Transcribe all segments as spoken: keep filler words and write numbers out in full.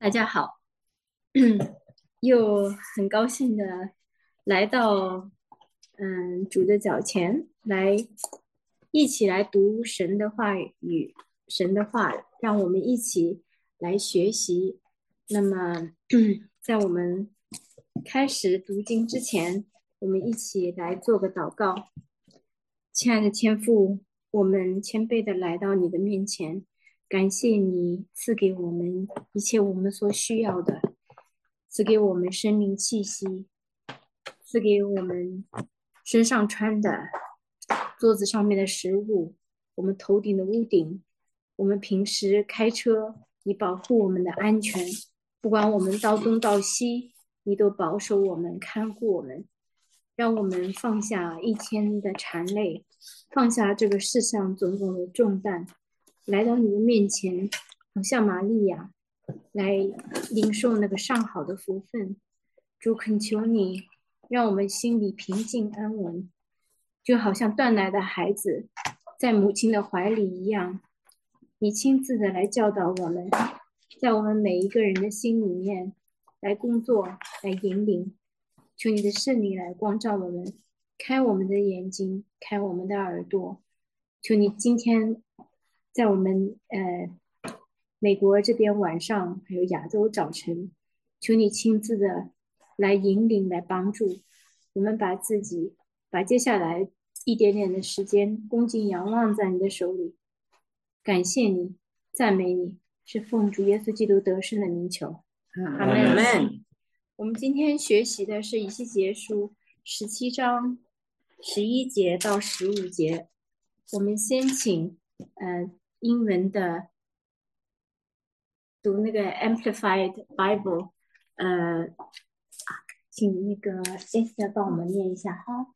大家好，又很高兴的来到嗯主的脚前来，一起来读神的话语，神的话，让我们一起来学习。那么，在我们开始读经之前，我们一起来做个祷告。亲爱的天父，我们谦卑的来到你的面前。感谢你赐给我们一切我们所需要的，赐给我们生命气息，赐给我们身上穿的，桌子上面的食物，我们头顶的屋顶，我们平时开车，你保护我们的安全，不管我们到东到西，你都保守我们，看顾我们，让我们放下一天的缠累，放下这个世上种种的重担，来到你的面前，好像玛利亚来领受那个上好的福分。主，恳求你让我们心里平静安稳，就好像断奶的孩子在母亲的怀里一样。你亲自的来教导我们，在我们每一个人的心里面来工作，来引领。求你的圣灵来光照我们，开我们的眼睛，开我们的耳朵。求你今天在我们呃美国这边晚上，还有亚洲早晨，求你亲自的来引领，来帮助我们，把自己把接下来一点点的时间恭敬仰望在你的手里。感谢你，赞美你，是奉主耶稣基督得胜的名求。阿们。我们今天学习的是以西结书十七章十一节到十五节。我们先请呃英文的读那个 Amplified Bible， 呃，请那个 Esther 帮我们念一下哈。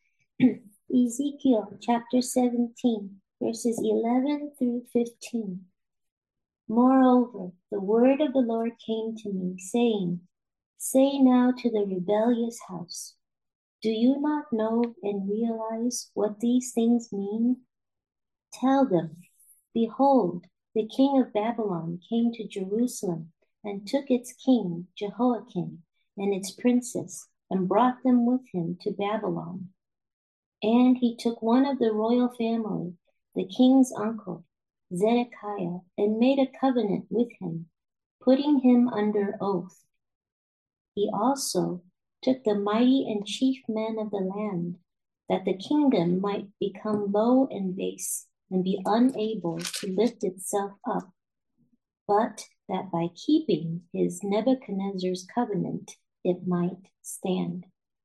Ezekiel chapter seventeen, verses eleven through fifteen. Moreover, the word of the Lord came to me, saying, Say now to the rebellious house, do you not know and realize what these things mean? Tell them, Behold, the king of Babylon came to Jerusalem and took its king, Jehoiakim, and its princes, and brought them with him to Babylon. And he took one of the royal family, the king's uncle, Zedekiah, and made a covenant with him, putting him under oath. He also took the mighty and chief men of the land, that the kingdom might become low and base, and be unable to lift itself up, but that by keeping his Nebuchadnezzar's covenant it might stand.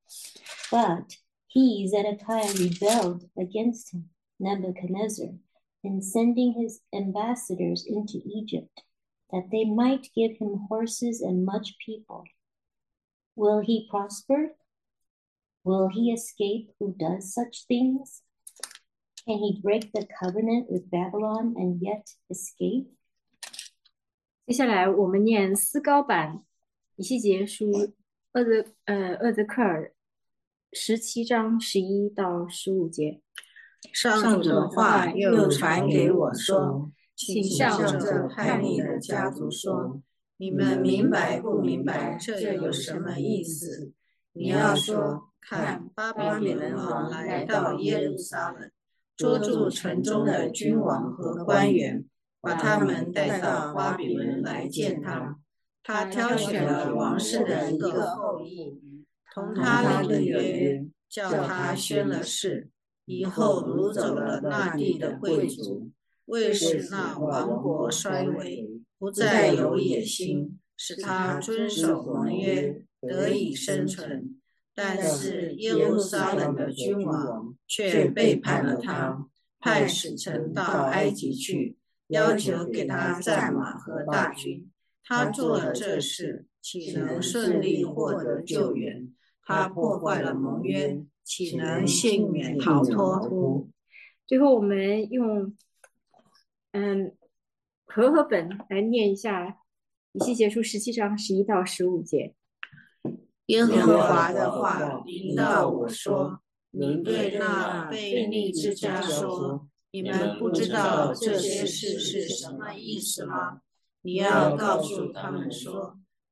But he, Zedekiah, rebelled against him, Nebuchadnezzar, in sending his ambassadors into Egypt, that they might give him horses and much people. Will he prosper? Will he escape who does such things? Can he break the covenant with Babylon and yet escape? 接下来我们念思高版以西结书厄泽呃厄泽克尔十七章十一到十五节。 上主的话又传给我说， 请向这叛逆的家族说，你们明白不明白这有什么意思？你要说，看，巴比伦王来到耶路撒冷，捉住城中的君王和官员，把他们带到巴比伦来见他。他挑选了王室的一个后裔，同他立了约，叫他宣了誓，以后掳走了那地的贵族，为使那王国衰微，不再有野心，使他遵守盟约，得以生存。但是耶路撒冷的君王却背叛了他，派使臣到埃及去，要求给他战马和大军。他做了这事，岂能顺利获得救援？他破坏了盟约，岂能幸免逃脱？ 最后我们用嗯和合本来念一下以西结书十七章十一到十五节。 耶和华的话临到我说，你对那悖逆之家说，你们不知道这些事是什么意思吗？你要告诉他们说，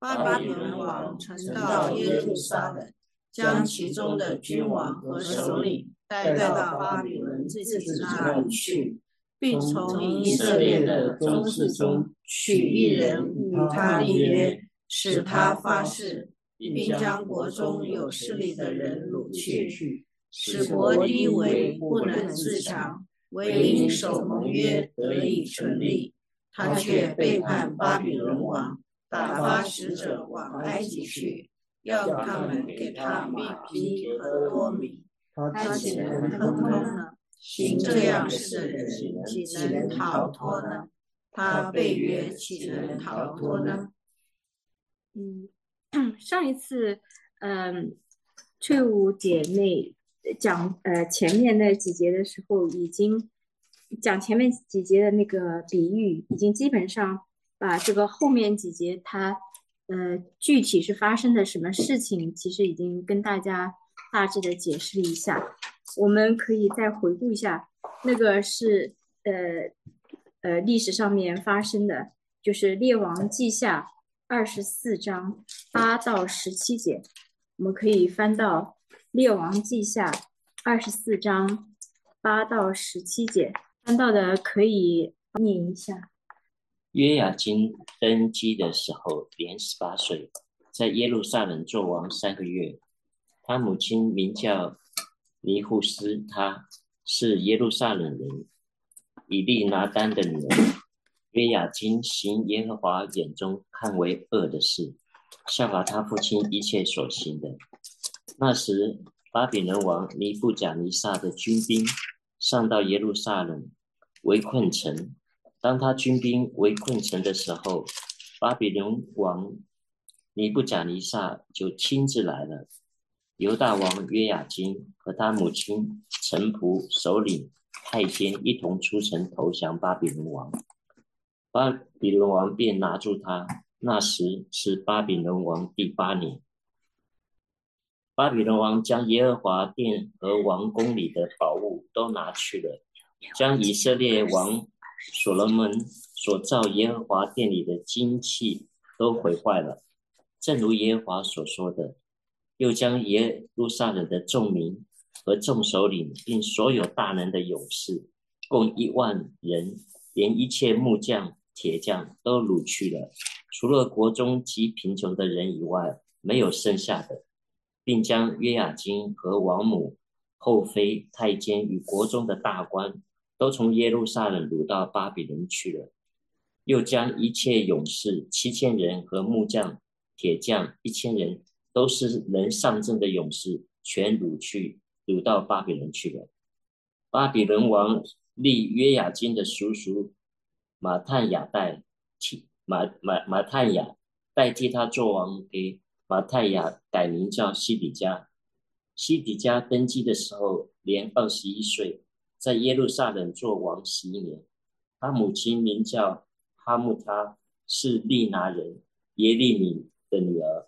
巴比伦王乘到耶路撒冷，将其中的君王和首领带到巴比伦自己那里去，并从以色列的宗室中取一人与他立约，使他发誓，并将国中有势力的人掳去，使国低微，不能自强，唯因守盟约得以存立。他却背叛巴比伦王，打发使者往埃及去，要他们给他米批和多米。他岂能亨通呢？行这样事的人岂能逃脱呢？他背约岂能逃脱呢？ 嗯，上一次，嗯，翠舞姐妹讲呃前面那几节的时候，已经讲前面几节的那个比喻，已经基本上把这个后面几节它呃具体是发生的什么事情，其实已经跟大家大致的解释了一下。我们可以再回顾一下，那个是呃呃历史上面发生的，就是列王记下二十四章八到十七节，我们可以翻到列王记下二十四章八到十七节，翻到的可以念一下。 约雅斤登基的时候年十八岁，在耶路撒冷作王三个月。他母亲名叫尼户斯，她是耶路撒冷人以利拿单的女儿。约雅斤行耶和华眼中看为恶的事，效法他父亲一切所行的。那时巴比伦王尼布甲尼撒的军兵上到耶路撒冷，围困城。当他军兵围困城的时候，巴比伦王尼布甲尼撒就亲自来了。犹大王约雅斤和他母亲、臣仆、首领、太监一同出城投降巴比伦王。巴比伦王便拿住他，那时是巴比伦王第八年。巴比伦王将耶和华殿和王宫里的宝物都拿去了，将以色列王所罗门所造耶和华殿里的金器都毁坏了，正如耶和华所说的。又将耶路撒冷的众民和众首领，并所有大能的勇士，共一万人，连一切木匠、铁匠都掳去了，除了国中极贫穷的人以外，没有剩下的，并将约雅斤和王母、后妃、太监与国中的大官，都从耶路撒冷掳到巴比伦去了。又将一切勇士七千人和木匠、铁匠一千人，都是能上阵的勇士，全掳去，掳到巴比伦去了。巴比伦王立约雅斤的叔叔马探雅代替马马马探雅代替他做王，给马太雅改名叫西底家。西底家登基的时候年二十一岁，在耶路撒冷做王十一年。他母亲名叫哈木他，是利拿人耶利米的女儿。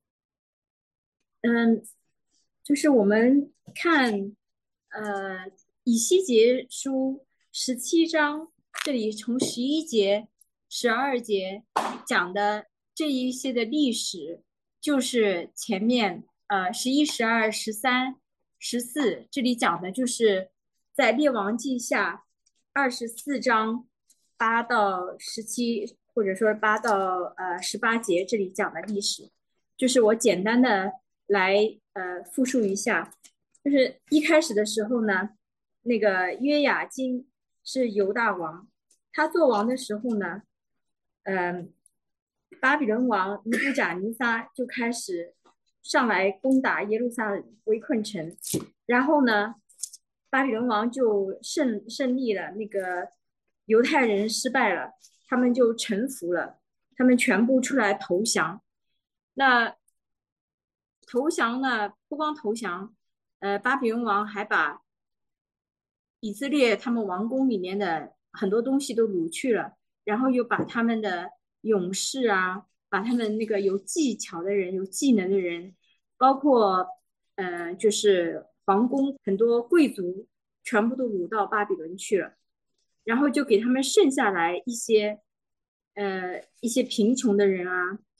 嗯，就是我们看，呃，以西结书十七章，这里从十一节、十二节讲的这一些的历史，就是前面呃十一、十二、十三、十四，这里讲的就是在列王记下二十四章八到十七，或者说八到呃十八节，这里讲的历史，就是我简单的来呃复述一下。就是一开始的时候呢，那个约雅斤是犹大王，他做王的时候呢，嗯、呃，巴比伦王尼布甲尼撒就开始上来攻打耶路撒冷，围困城，然后呢，巴比伦王就胜胜利了，那个犹太人失败了，他们就臣服了，他们全部出来投降。那投降呢，不光投降，呃，巴比伦王还把以色列他们王宫里面的很多东西都掳去了，然后又把他们的勇士啊，把他们那个有技巧的人、有技能的人，包括呃，就是皇宫很多贵族，全部都掳到巴比伦去了，然后就给他们剩下来一些呃一些贫穷的人啊，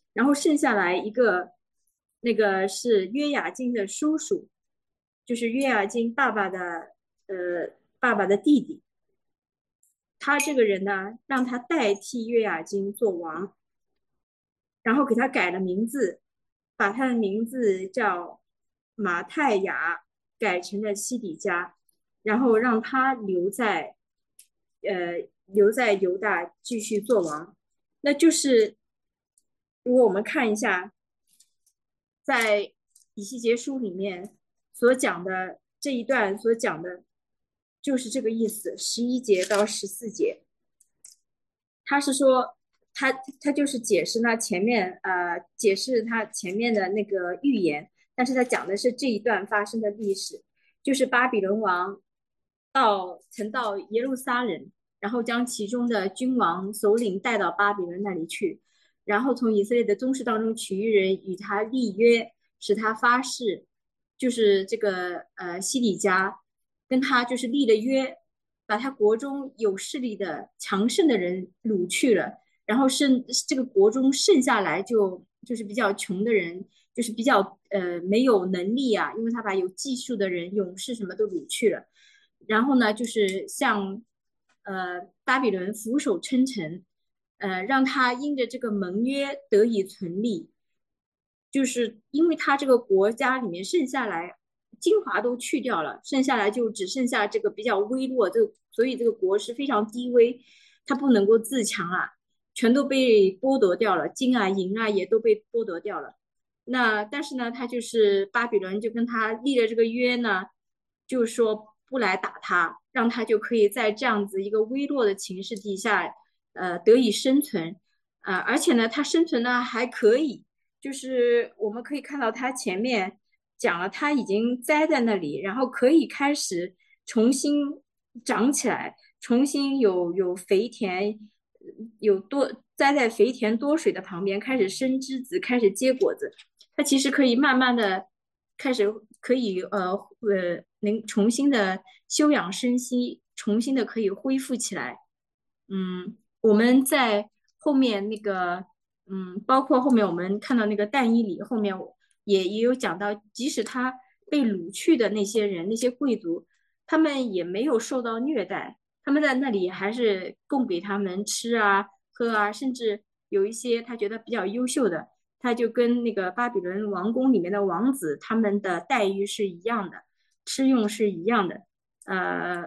然后剩下来一个，那个是约雅斤的叔叔，就是约雅斤爸爸的呃爸爸的弟弟。他这个人呢，让他代替约雅斤做王，然后给他改了名字，把他的名字叫马太雅改成了西底家，然后让他留在呃留在犹大继续做王。那就是如果我们看一下，在以西结书里面所讲的这一段所讲的，就是这个意思，十一节到十四节。他是说，他他就是解释他前面呃解释他前面的那个预言，但是他讲的是这一段发生的历史，就是巴比伦王到曾到耶路撒冷，然后将其中的君王首领带到巴比伦那里去，然后从以色列的宗室当中取一人与他立约，使他发誓，就是这个呃西底家跟他就是立了约，把他国中有势力的强盛的人掳去了，然后剩这个国中剩下来就就是比较穷的人，就是比较呃没有能力啊，因为他把有技术的人、勇士什么都掳去了。然后呢，就是向呃巴比伦俯首称臣，呃让他因着这个盟约得以存立，就是因为他这个国家里面剩下来精华都去掉了，剩下来就只剩下这个比较微弱，这个所以这个国是非常低微，他不能够自强啊，全都被剥夺掉了，金啊银啊也都被剥夺掉了。那但是呢，他就是巴比伦就跟他立了这个约呢，就是说不来打他，让他就可以在这样子一个微弱的情势底下，呃，得以生存，啊、呃，而且呢，他生存呢还可以，就是我们可以看到他前面讲了，他已经栽在那里，然后可以开始重新长起来，重新有有肥田，有多栽在肥田多水的旁边，开始生枝子，开始结果子。它其实可以慢慢的开始可以呃呃能重新的休养生息，重新的可以恢复起来。嗯，我们在后面那个嗯，包括后面我们看到那个但以理后面也也有讲到，即使他被掳去的那些人，那些贵族，他们也没有受到虐待，他们在那里还是供给他们吃啊喝啊，甚至有一些他觉得比较优秀的。他就跟那个巴比伦王宫里面的王子他们的待遇是一样的，吃用是一样的，呃，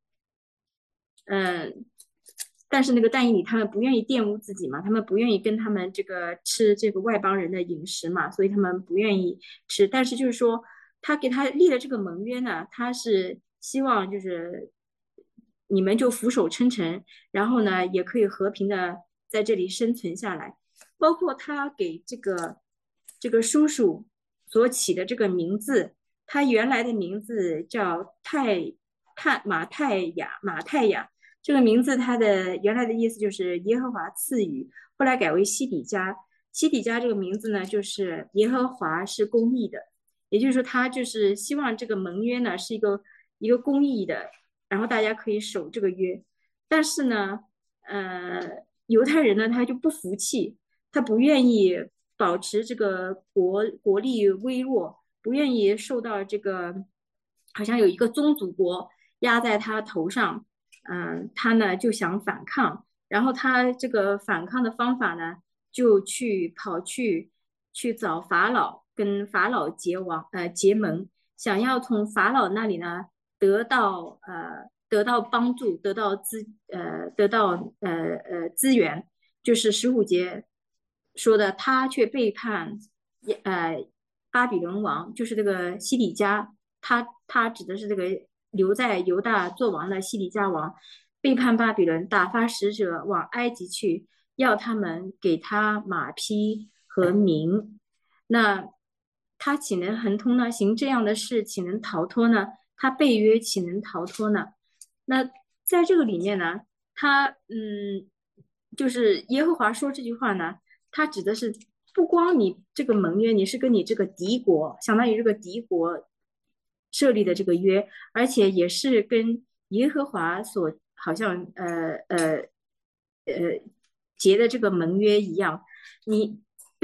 嗯、呃，但是那个但以理他们不愿意玷污自己嘛，他们不愿意跟他们这个吃这个外邦人的饮食嘛，所以他们不愿意吃。但是就是说，他给他立了这个盟约呢，他是希望就是你们就俯首称臣，然后呢也可以和平的在这里生存下来。包括他给这个这个叔叔所起的这个名字，他原来的名字叫泰泰马太雅马太雅，这个名字它的原来的意思就是耶和华赐予，后来改为西底家。西底家这个名字呢，就是耶和华是公义的，也就是说他就是希望这个盟约呢是一个一个公义的，然后大家可以守这个约。但是呢，呃，犹太人呢他就不服气。他不愿意保持这个国国力微弱，不愿意受到这个好像有一个宗主国压在他头上，嗯，他呢就想反抗，然后他这个反抗的方法呢，就去跑去去找法老，跟法老结王呃结盟，想要从法老那里呢得到呃得到帮助，得到资呃得到呃呃资源，就是十五节。说的他却背叛，呃，巴比伦王，就是这个西底家，他他指的是这个留在犹大做王的西底家王，背叛巴比伦，打发使者往埃及去，要他们给他马匹和民。那他岂能恒通呢？行这样的事，岂能逃脱呢？他背约，岂能逃脱呢？那在这个里面呢，他嗯，就是耶和华说这句话呢。它指的是不光你这个盟约，你是跟你这个敌国，相当于这个敌国设立的这个约，而且也是跟耶和华所好像呃呃呃结的这个盟约一样，你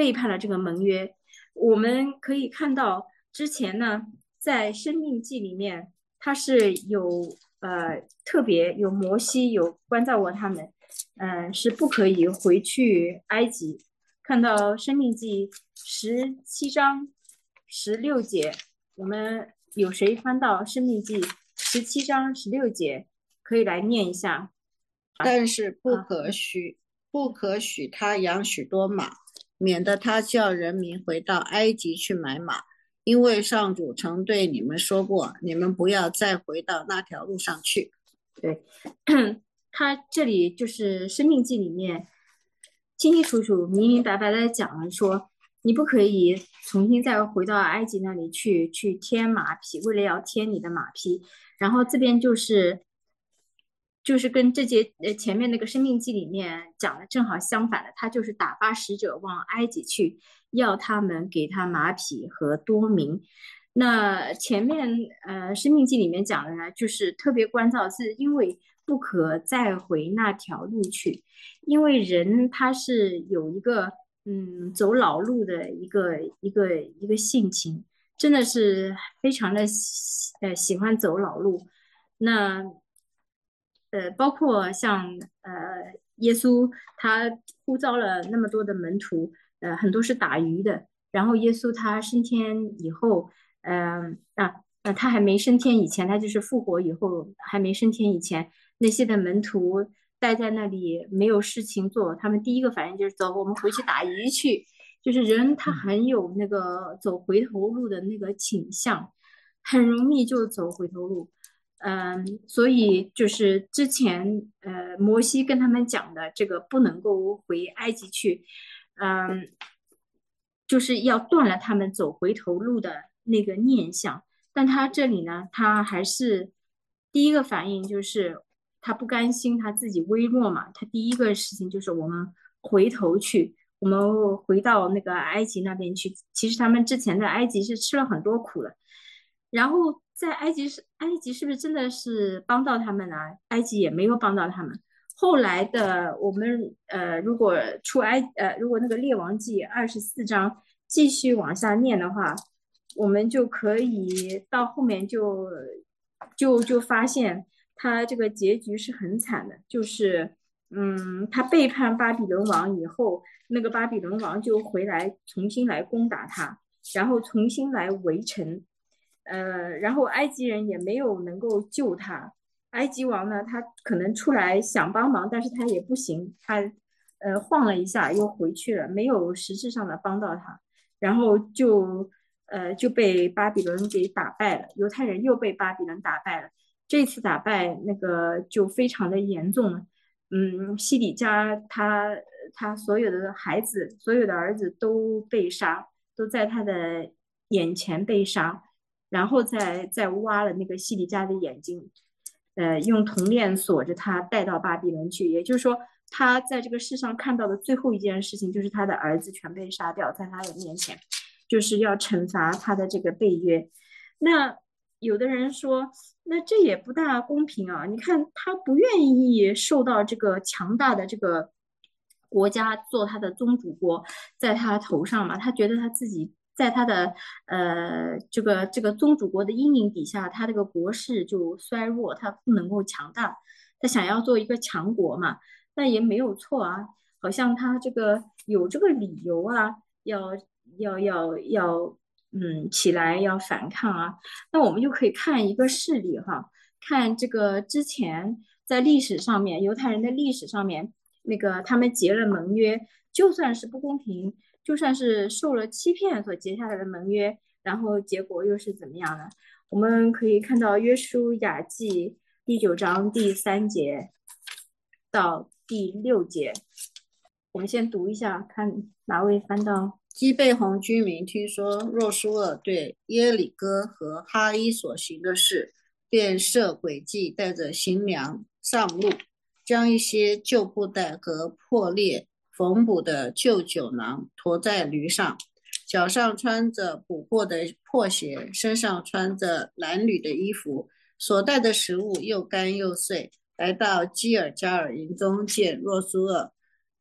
背叛了这个盟约。我们可以看到之前呢，在生命记里面，它是有呃特别有摩西有关照过他们，嗯、呃，是不可以回去埃及。看到生命记十七章十六节，我们有谁翻到生命记十七章十六节？可以来念一下。 但是不可许、啊、不可许他养许多马，免得他叫人民回到埃及去买马，因为上主曾对你们说过，你们不要再回到那条路上去。 对，他这里就是生命记里面清清楚楚明明白白的讲了说，你不可以重新再回到埃及那里去去添马匹，为了要添你的马匹。然后这边就是就是跟这节呃前面那个生命记里面讲的正好相反的，他就是打发使者往埃及去，要他们给他马匹和多民。那前面呃生命记里面讲的呢，就是特别关照，是因为不可再回那条路去，因为人他是有一个嗯走老路的一个一个一个性情，真的是非常的喜呃喜欢走老路。那呃，包括像呃，耶稣他呼召了那么多的门徒，呃，很多是打鱼的。然后耶稣他升天以后，嗯、呃、啊，呃，他还没升天以前，他就是复活以后还没升天以前，那些的门徒待在那里没有事情做，他们第一个反应就是走，我们回去打鱼去。就是人他很有那个走回头路的那个倾向，很容易就走回头路。嗯，所以就是之前呃摩西跟他们讲的这个不能够回埃及去，嗯，就是要断了他们走回头路的那个念想。但他这里呢，他还是第一个反应就是他不甘心他自己微弱嘛，他第一个事情就是我们回头去，我们回到那个埃及那边去。其实他们之前在埃及是吃了很多苦的。然后在埃及是埃及是不是真的是帮到他们呢？埃及也没有帮到他们。后来的我们呃，如果出埃呃，如果那个列王记二十四章继续往下念的话，我们就可以到后面就就就发现他这个结局是很惨的，就是嗯，他背叛巴比伦王以后，那个巴比伦王就回来重新来攻打他，然后重新来围城。呃，然后埃及人也没有能够救他。埃及王呢，他可能出来想帮忙，但是他也不行，他呃晃了一下又回去了，没有实质上的帮到他，然后就呃就被巴比伦给打败了，犹太人又被巴比伦打败了。这次打败那个就非常的严重了。嗯，西底家他他所有的孩子，所有的儿子都被杀，都在他的眼前被杀。然后再再挖了那个西底家的眼睛，呃，用铜链锁着他，带到巴比伦去。也就是说，他在这个世上看到的最后一件事情，就是他的儿子全被杀掉在他的面前，就是要惩罚他的这个背约。那有的人说，那这也不大公平啊！你看他不愿意受到这个强大的这个国家做他的宗主国，在他头上嘛，他觉得他自己。在他的呃这个这个宗主国的阴影底下，他这个国势就衰弱，他不能够强大。他想要做一个强国嘛，那也没有错啊。好像他这个有这个理由啊，要要要要嗯起来要反抗啊。那我们就可以看一个事例哈，看这个之前在历史上面，犹太人的历史上面，那个他们结了盟约，就算是不公平。就算是受了欺骗所结下来的盟约，然后结果又是怎么样呢？我们可以看到约书亚记第九章第三节到第六节，我们先读一下，看哪位翻到。 基备红居民听说若舒尔对耶里哥和哈伊所行的事，便设诡计，带着行粮上路，将一些旧布袋和破裂缝补的旧酒囊驮在驴上，脚上穿着补过的破鞋，身上穿着褴褛的衣服，所带的食物又干又碎。来到基尔加尔营中见若苏尔，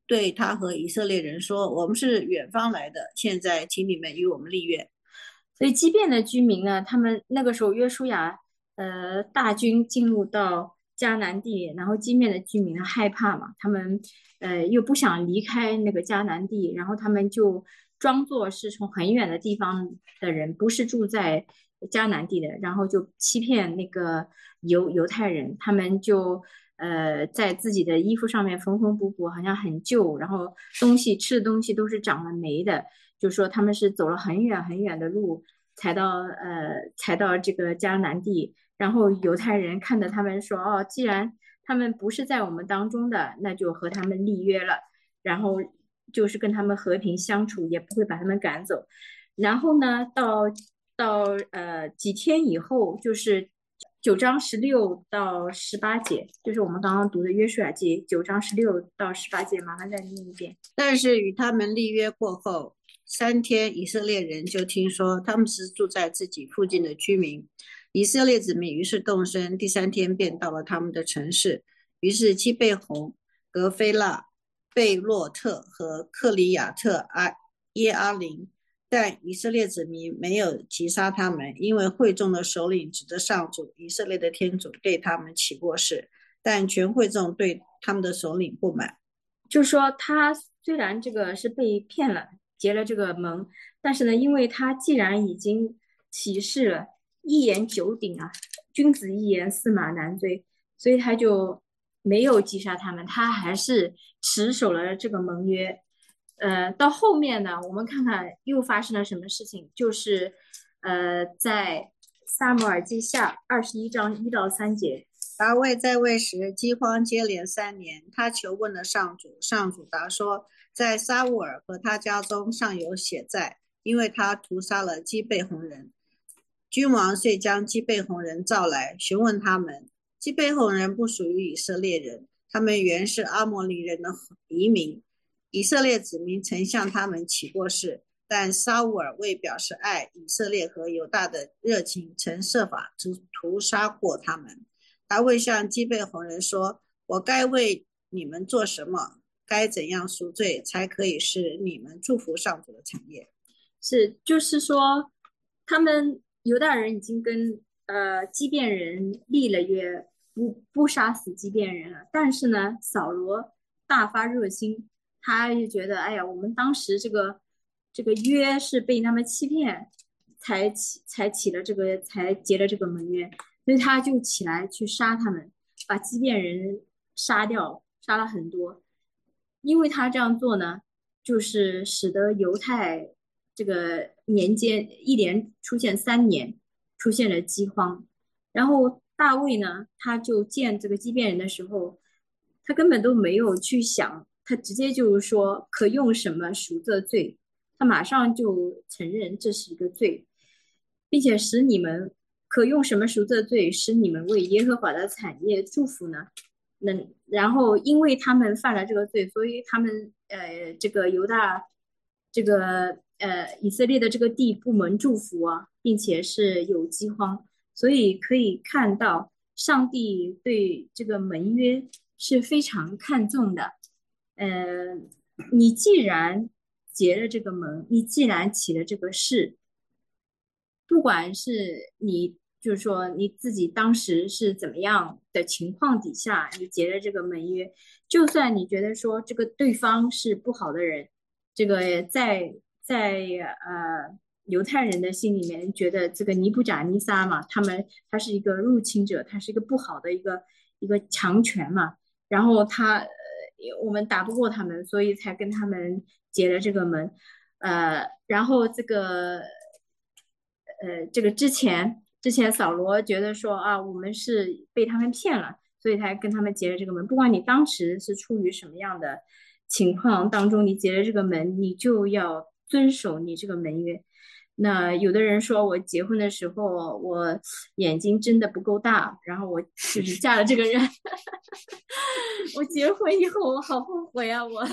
对他和以色列人说：“我们是远方来的，现在请你们与我们立约。” 所以基遍的居民呢，他们那个时候约书亚呃大军进入到迦南地，然后基遍的居民呢害怕嘛，他们呃又不想离开那个迦南地，然后他们就装作是从很远的地方的人，不是住在迦南地的，然后就欺骗那个犹犹太人，他们就呃在自己的衣服上面缝缝补补，好像很旧，然后东西吃的东西都是长了霉的。就说他们是走了很远很远的路才到呃才到这个迦南地，然后犹太人看着他们说，哦，既然他们不是在我们当中的，那就和他们立约了，然后就是跟他们和平相处，也不会把他们赶走。然后呢，到到呃几天以后，就是九章十六到十八节，就是我们刚刚读的约书亚记九章十六到十八节，麻烦再念一遍。 但是与他们立约过后，三天，以色列人就听说他们是住在自己附近的居民。以色列子民于是动身，第三天便到了他们的城市。于是基贝红、格菲腊、贝洛特和克里亚特阿耶阿林，但以色列子民没有击杀他们，因为会众的首领指着上主以色列的天主对他们起过誓，但全会众对他们的首领不满。 就是说他虽然这个是被骗了，结了这个盟，但是呢，因为他既然已经起誓了，一言九鼎啊，君子一言，驷马难追，所以他就没有击杀他们，他还是持守了这个盟约。呃，到后面呢，我们看看又发生了什么事情，就是呃，在撒母耳记下二十一章一到三节。 大卫在位时，饥荒接连三年，他求问了上主，上主答说，在撒乌尔和他家中尚有血债，因为他屠杀了基贝红人。君王遂将基贝红人召来，询问他们。基贝红人不属于以色列人，他们原是阿摩利人的移民。以色列子民曾向他们起过誓，但撒乌尔为表示爱以色列和犹大的热情，曾设法屠杀过他们。大卫向基贝红人说，我该为你们做什么？该怎样赎罪，才可以使你们祝福上主的产业？ 是，就是说，他们犹大人已经跟呃基遍人立了约，不不杀死基遍人了。但是呢，扫罗大发热心，他就觉得，哎呀，我们当时这个这个约是被他们欺骗，才起才起了这个才结了这个盟约，所以他就起来去杀他们，把基遍人杀掉，杀了很多。因为他这样做呢，就是使得犹太这个年间一连出现三年出现了饥荒，然后大卫呢，他就见这个基遍人的时候，他根本都没有去想，他直接就是说可用什么赎这罪，他马上就承认这是一个罪，并且使你们可用什么赎这罪，使你们为耶和华的产业祝福呢？能，然后因为他们犯了这个罪，所以他们呃这个犹大这个呃以色列的这个地不蒙祝福啊，并且是有饥荒，所以可以看到上帝对这个盟约是非常看重的。呃，你既然结了这个盟，你既然起了这个誓，不管是你就是说你自己当时是怎么样的情况底下，你结了这个盟约，就算你觉得说这个对方是不好的人，这个在在呃犹太人的心里面觉得这个尼布甲尼撒嘛，他们他是一个入侵者，他是一个不好的一个一个强权嘛，然后他呃我们打不过他们，所以才跟他们结了这个盟，呃，然后这个。呃，这个之前之前扫罗觉得说啊，我们是被他们骗了，所以他跟他们结了这个盟。不管你当时是出于什么样的情况当中，你结了这个盟，你就要遵守你这个盟约。那有的人说我结婚的时候我眼睛真的不够大，然后我就是嫁了这个人，我结婚以后我好后悔啊，我。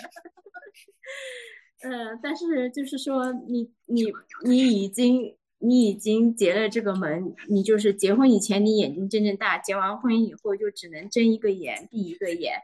呃，但是就是说你你你已经。你已经结了这个盟，你就是结婚以前你眼睛睁睁大，结完婚以后就只能睁一个眼闭一个眼，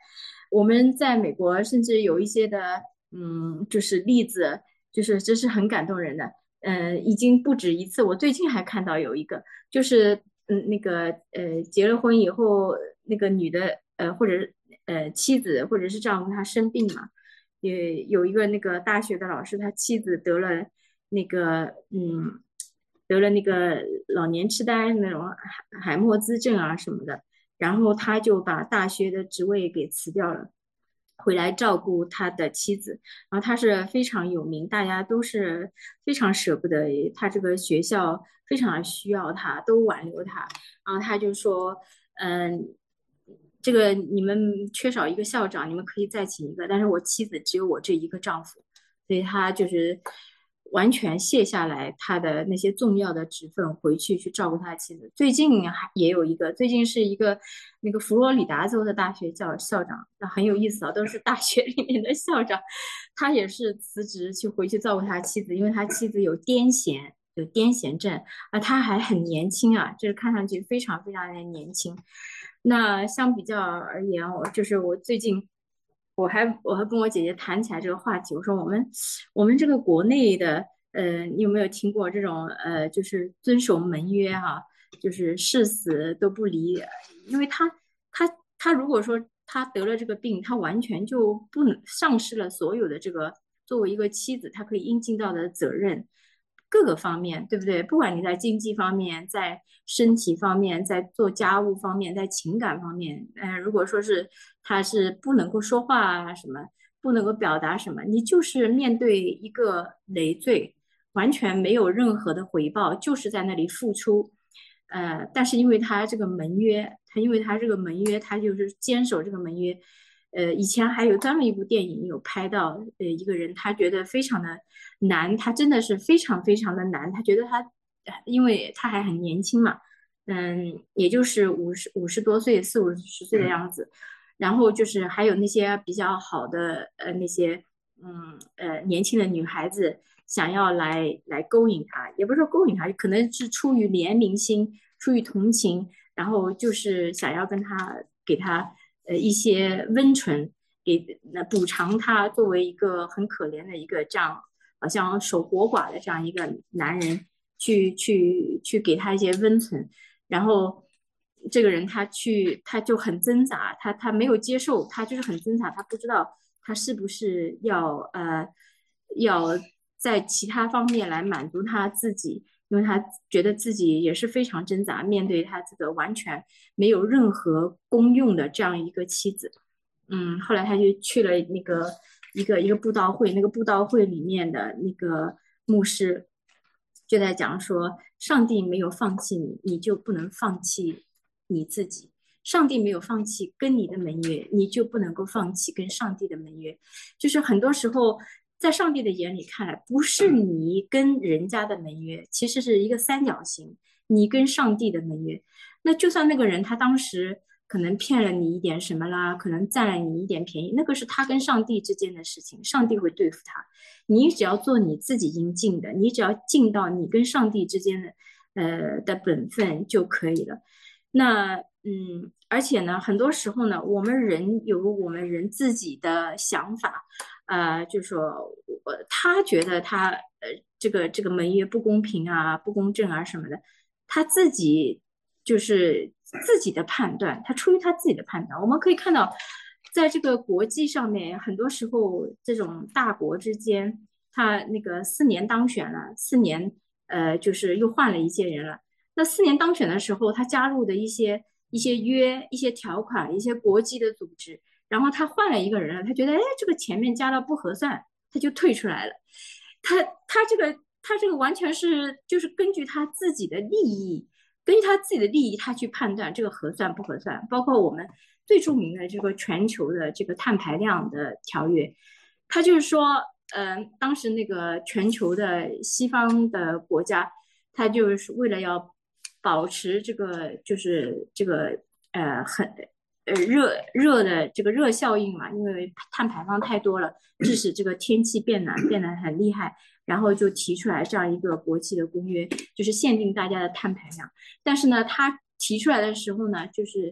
我们在美国甚至有一些的，嗯，就是例子，就是这是很感动人的。嗯，已经不止一次。我最近还看到有一个，就是嗯，那个呃，结了婚以后，那个女的呃，或者呃妻子或者是丈夫他生病嘛，也有一个那个大学的老师，他妻子得了那个嗯，得了那个老年痴呆那种海海默兹症啊什么的，然后他就把大学的职位给辞掉了。回来照顾他的妻子，然后他是非常有名，大家都是非常舍不得他，这个学校非常需要他，都挽留他。然后他就说，嗯，这个你们缺少一个校长，你们可以再请一个，但是我妻子只有我这一个丈夫，所以他就是完全卸下来他的那些重要的职分，回去去照顾他的妻子。最近还也有一个，最近是一个那个佛罗里达州的大学校校长，那很有意思啊，都是大学里面的校长，他也是辞职去回去照顾他妻子，因为他妻子有癫痫，有癫痫症，啊，他还很年轻啊，就是看上去非常非常的年轻。那相比较而言，我就是我最近，我还我还跟我姐姐谈起来这个话题，我说我们我们这个国内的，呃，你有没有听过这种呃，就是遵守门约哈、就是誓死都不离，因为他他他如果说他得了这个病，他完全就不能丧失了所有的这个作为一个妻子，他可以应尽到的责任。各个方面，对不对？不管你在经济方面，在身体方面，在做家务方面，在情感方面，嗯、呃，如果说是他是不能够说话啊，什么不能够表达什么，你就是面对一个累赘，完全没有任何的回报，就是在那里付出。呃，但是因为他这个门约，他因为他这个门约，他就是坚守这个门约。呃，以前还有专门一部电影有拍到，呃，一个人他觉得非常的难，他真的是非常非常的难，他觉得他，因为他还很年轻嘛，嗯，也就是五十五十多岁，四五十岁的样子，然后就是还有那些比较好的呃那些嗯呃年轻的女孩子想要来来勾引他，也不是说勾引他，可能是出于怜悯心，出于同情，然后就是想要跟他给他呃一些温存，给那补偿他作为一个很可怜的一个这样好像守活寡的这样一个男人，去去去给他一些温存，然后这个人他去他就很挣扎，他他没有接受，他就是很挣扎，他不知道他是不是要呃要在其他方面来满足他自己，因为他觉得自己也是非常挣扎，面对他这个完全没有任何功用的这样一个妻子。嗯，后来他就去了那个一个一个布道会，那个布道会里面的那个牧师就在讲说，上帝没有放弃你，你就不能放弃你自己。上帝没有放弃跟你的盟约，你就不能够放弃跟上帝的盟约。就是很多时候，在上帝的眼里看来，不是你跟人家的盟约，其实是一个三角形，你跟上帝的盟约。那就算那个人他当时可能骗了你一点什么啦，可能占了你一点便宜，那个是他跟上帝之间的事情，上帝会对付他。你只要做你自己应尽的，你只要尽到你跟上帝之间的呃的本分就可以了。那嗯，而且呢，很多时候呢，我们人有我们人自己的想法，呃，就说我他觉得他呃这个这个盟约不公平啊、不公正啊什么的，他自己就是自己的判断，他出于他自己的判断。我们可以看到，在这个国际上面，很多时候这种大国之间，他那个四年当选了，四年呃就是又换了一些人了。那四年当选的时候，他加入的一些一些约、一些条款、一些国际的组织，然后他换了一个人了，他觉得哎，这个前面加的不合算，他就退出来了。他他这个他这个完全是就是根据他自己的利益，根据他自己的利益，他去判断这个合算不合算。包括我们最著名的这个全球的这个碳排量的条约，他就是说，嗯、呃，当时那个全球的西方的国家，他就是为了要保持这个就是这个呃很呃热热的这个热效应嘛，因为碳排放太多了，致使这个天气变暖变得很厉害，然后就提出来这样一个国际的公约，就是限定大家的碳排量。但是呢，他提出来的时候呢，就是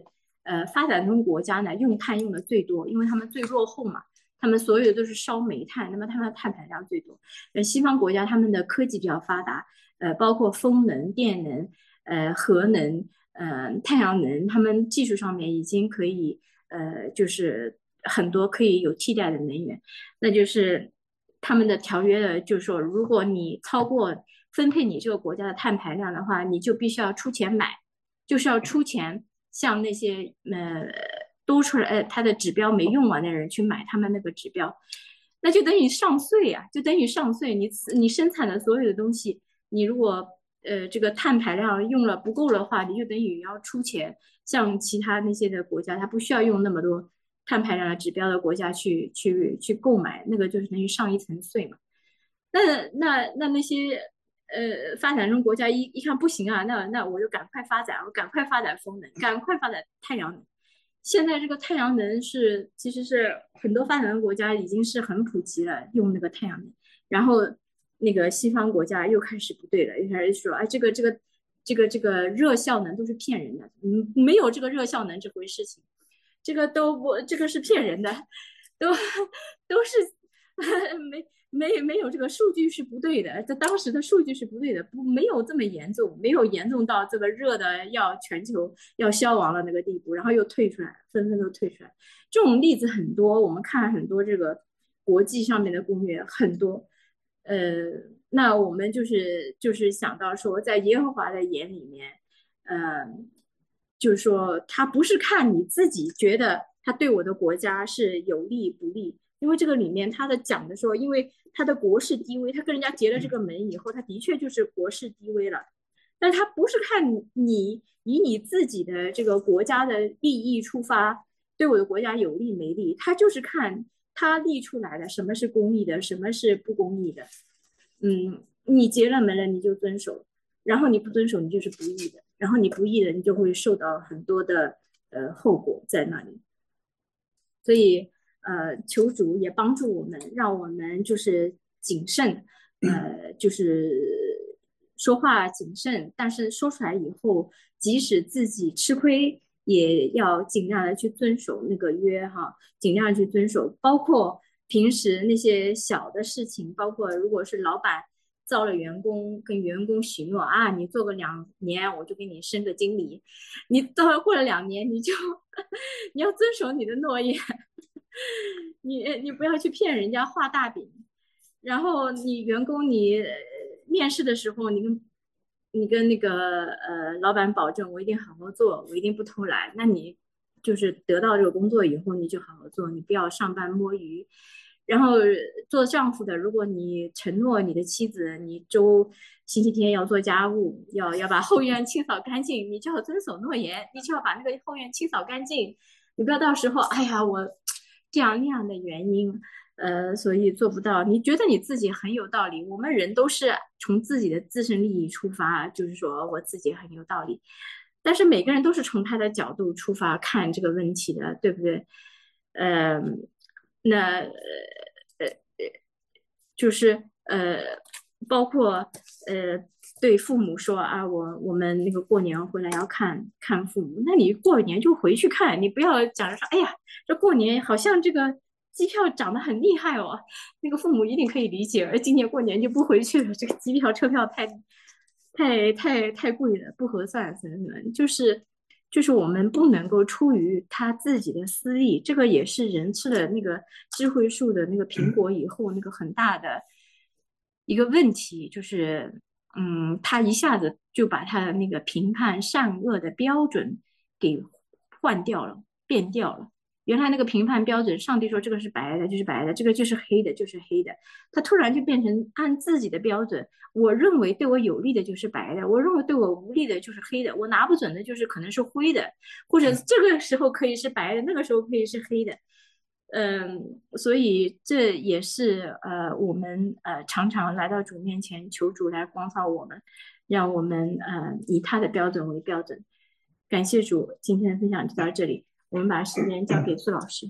呃，发展中国家呢用碳用的最多，因为他们最落后嘛，他们所有的都是烧煤炭，那么他们的碳排量最多。呃，西方国家他们的科技比较发达，呃，包括风能、电能、呃核能、呃太阳能，他们技术上面已经可以呃就是很多可以有替代的能源，那就是他们的条约呢，就是说如果你超过分配你这个国家的碳排量的话，你就必须要出钱买，就是要出钱向那些呃多出来呃他的指标没用完的人去买他们那个指标，那就等于上税啊，就等于上税。你你生产的所有的东西，你如果呃这个碳排量用了不够的话，你就等于要出钱向其他那些的国家，它不需要用那么多碳排量的指标的国家去去去购买，那个就是等于上一层税嘛。那那那那些呃发展中国家一一看不行啊，那那我就赶快发展，我赶快发展风能，赶快发展太阳能。现在这个太阳能是其实是很多发展中国家已经是很普及了，用那个太阳能，然后那个西方国家又开始不对了，又开始说哎这个这个这个这个热效能都是骗人的，嗯，没有这个热效能这回事情，这个都不这个是骗人的，都都是没。没没有这个数据是不对的，这当时的数据是不对的，不没有这么严重，没有严重到这个热的要全球要消亡了那个地步，然后又退出来，纷纷都退出来。这种例子很多，我们看很多这个国际上面的公约很多，呃，那我们就是就是想到说，在耶和华的眼里面，呃，就是说他不是看你自己觉得他对我的国家是有利不利。因为这个里面他的讲的说，因为他的国势低微，他跟人家结了这个盟以后，他的确就是国势低微了。但他不是看你以你自己的这个国家的利益出发，对我的国家有利没利，他就是看他立出来的什么是公益的，什么是不公益的。嗯，你结了盟了，你就遵守，然后你不遵守，你就是不义的，然后你不义的，你就会受到很多的呃后果在那里。所以。呃，求主也帮助我们，让我们就是谨慎，呃，就是说话谨慎，但是说出来以后，即使自己吃亏，也要尽量的去遵守那个约哈，尽量去遵守，包括平时那些小的事情，包括如果是老板招了员工，跟员工许诺啊，你做个两年，我就给你升个经理，你到了过了两年，你就你要遵守你的诺言。你你不要去骗人家画大饼，然后你员工你面试的时候，你跟你跟那个呃老板保证，我一定好好做，我一定不偷懒。那你就是得到这个工作以后，你就好好做，你不要上班摸鱼。然后做丈夫的，如果你承诺你的妻子，你周星期天要做家务，要要把后院清扫干净，你就要遵守诺言，你就要把那个后院清扫干净。你不要到时候，哎呀，我这样那样的原因，呃，所以做不到。你觉得你自己很有道理，我们人都是从自己的自身利益出发，就是说我自己很有道理。但是每个人都是从他的角度出发看这个问题的，对不对？呃，那呃呃，就是呃，包括呃，对父母说啊，我我们那个过年回来要看看父母，那你过年就回去看，你不要讲着说，哎呀，这过年好像这个机票涨得很厉害哦，那个父母一定可以理解，而今年过年就不回去了，这个机票车票太太太太贵了，不合算，什么什么，就是就是我们不能够出于他自己的私利，这个也是人吃了那个智慧树的那个苹果以后那个很大的一个问题，就是嗯，他一下子就把他的那个评判善恶的标准给换掉了，变掉了。原来那个评判标准，上帝说这个是白的，就是白的；这个就是黑的，就是黑的。他突然就变成按自己的标准，我认为对我有利的就是白的，我认为对我无利的就是黑的，我拿不准的就是可能是灰的，或者这个时候可以是白的，那个时候可以是黑的。嗯，所以这也是呃，我们呃常常来到主面前求主来光照我们，让我们呃以他的标准为标准。感谢主，今天的分享就到这里。我们把时间交给苏老师。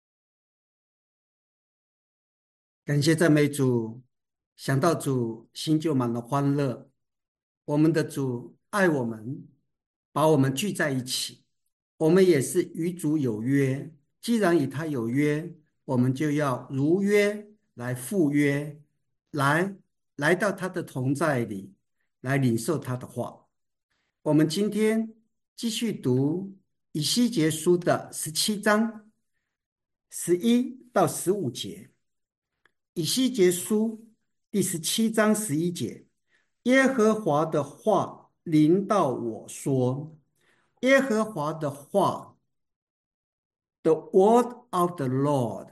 感谢赞美主，想到主，心就满了欢乐。我们的主爱我们，把我们聚在一起， 我们也是与主有约，既然与他有约，我们就要如约来赴约，来来到他的同在里，来领受他的话。我们今天继续读以西结书的十七章十一到十五节。以西结书第十七章十一节，耶和华的话临到我说，耶和华的话 The word of the Lord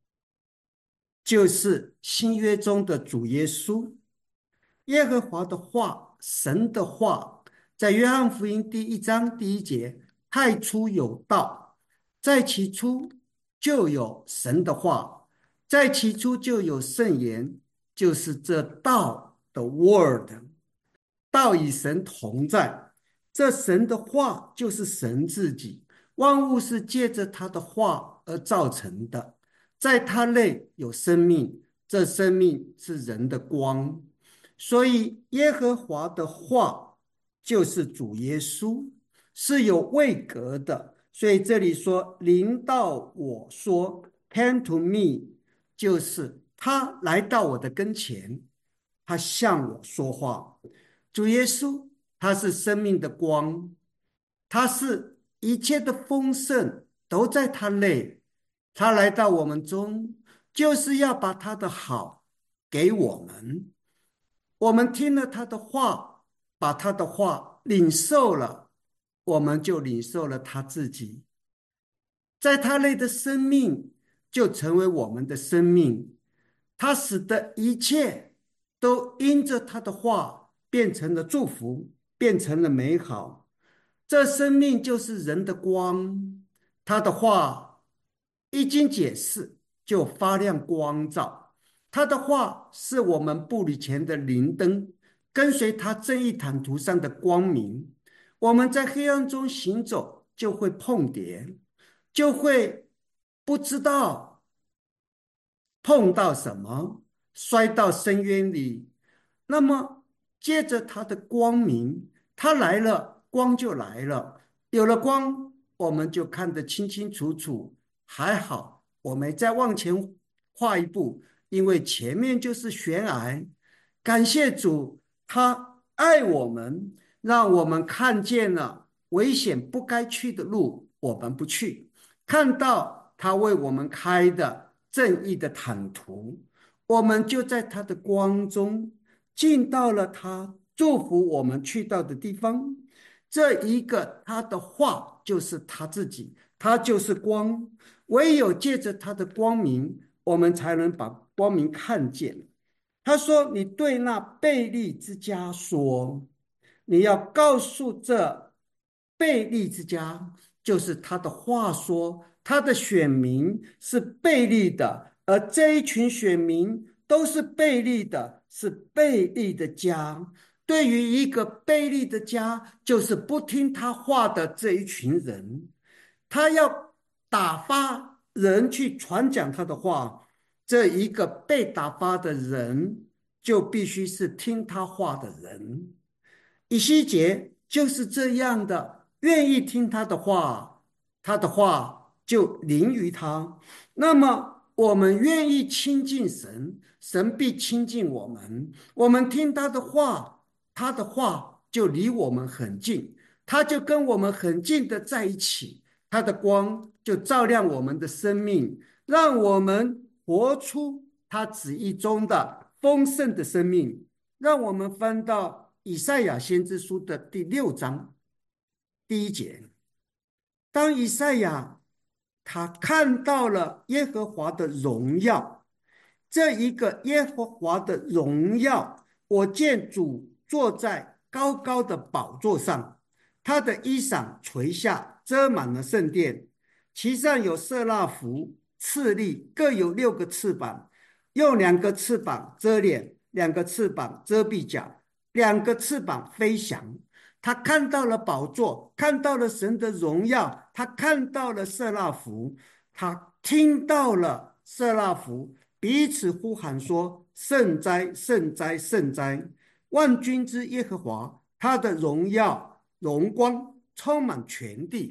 就是新约中的主耶稣。耶和华的话，神的话，在约翰福音第一章第一节，太初有道，在起初就有神的话，在起初就有圣言，就是这道的 word。道与神同在，这神的话就是神自己，万物是借着他的话而造成的，在他内有生命，这生命是人的光。所以耶和华的话就是主耶稣，是有位格的。所以这里说临到我说 came to me， 就是他来到我的跟前，他向我说话。主耶稣他是生命的光，他是一切的丰盛都在他内，他来到我们中，就是要把他的好给我们。我们听了他的话，把他的话领受了，我们就领受了他自己，在他内的生命就成为我们的生命，他使得一切都因着他的话变成了祝福，变成了美好。这生命就是人的光，他的话一经解释就发亮光照，他的话是我们步履前的灵灯，跟随他正义坦途上的光明。我们在黑暗中行走，就会碰跌，就会不知道碰到什么，摔到深渊里。那么借着他的光明，他来了，光就来了，有了光，我们就看得清清楚楚。还好我们再往前跨一步，因为前面就是悬崖。感谢主，他爱我们，让我们看见了危险不该去的路，我们不去，看到他为我们开的正义的坦途，我们就在他的光中进到了他祝福我们去到的地方。这一个他的话就是他自己，他就是光，唯有借着他的光明，我们才能把光明看见。他说，你对那悖逆之家说，你要告诉这悖逆之家，就是他的话说，他的选民是悖逆的，而这一群选民都是悖逆的，是悖逆的家。对于一个悖逆的家，就是不听他话的这一群人，他要打发人去传讲他的话，这一个被打发的人就必须是听他话的人。以西结就是这样的，愿意听他的话，他的话就临于他。那么我们愿意亲近神，神必亲近我们。我们听他的话，他的话就离我们很近，他就跟我们很近的在一起，他的光就照亮我们的生命，让我们活出他旨意中的丰盛的生命。让我们翻到以赛亚先知书的第六章第一节。当以赛亚他看到了耶和华的荣耀，这一个耶和华的荣耀，我见主坐在高高的宝座上，他的衣裳垂下，遮满了圣殿，其上有色拉弗翅立，各有六个翅膀，用两个翅膀遮脸，两个翅膀遮臂脚，两个翅膀飞翔。他看到了宝座，看到了神的荣耀，他看到了色拉弗，他听到了色拉弗彼此呼喊说，圣哉圣哉圣哉，万军之耶和华，他的荣耀荣光充满全地。他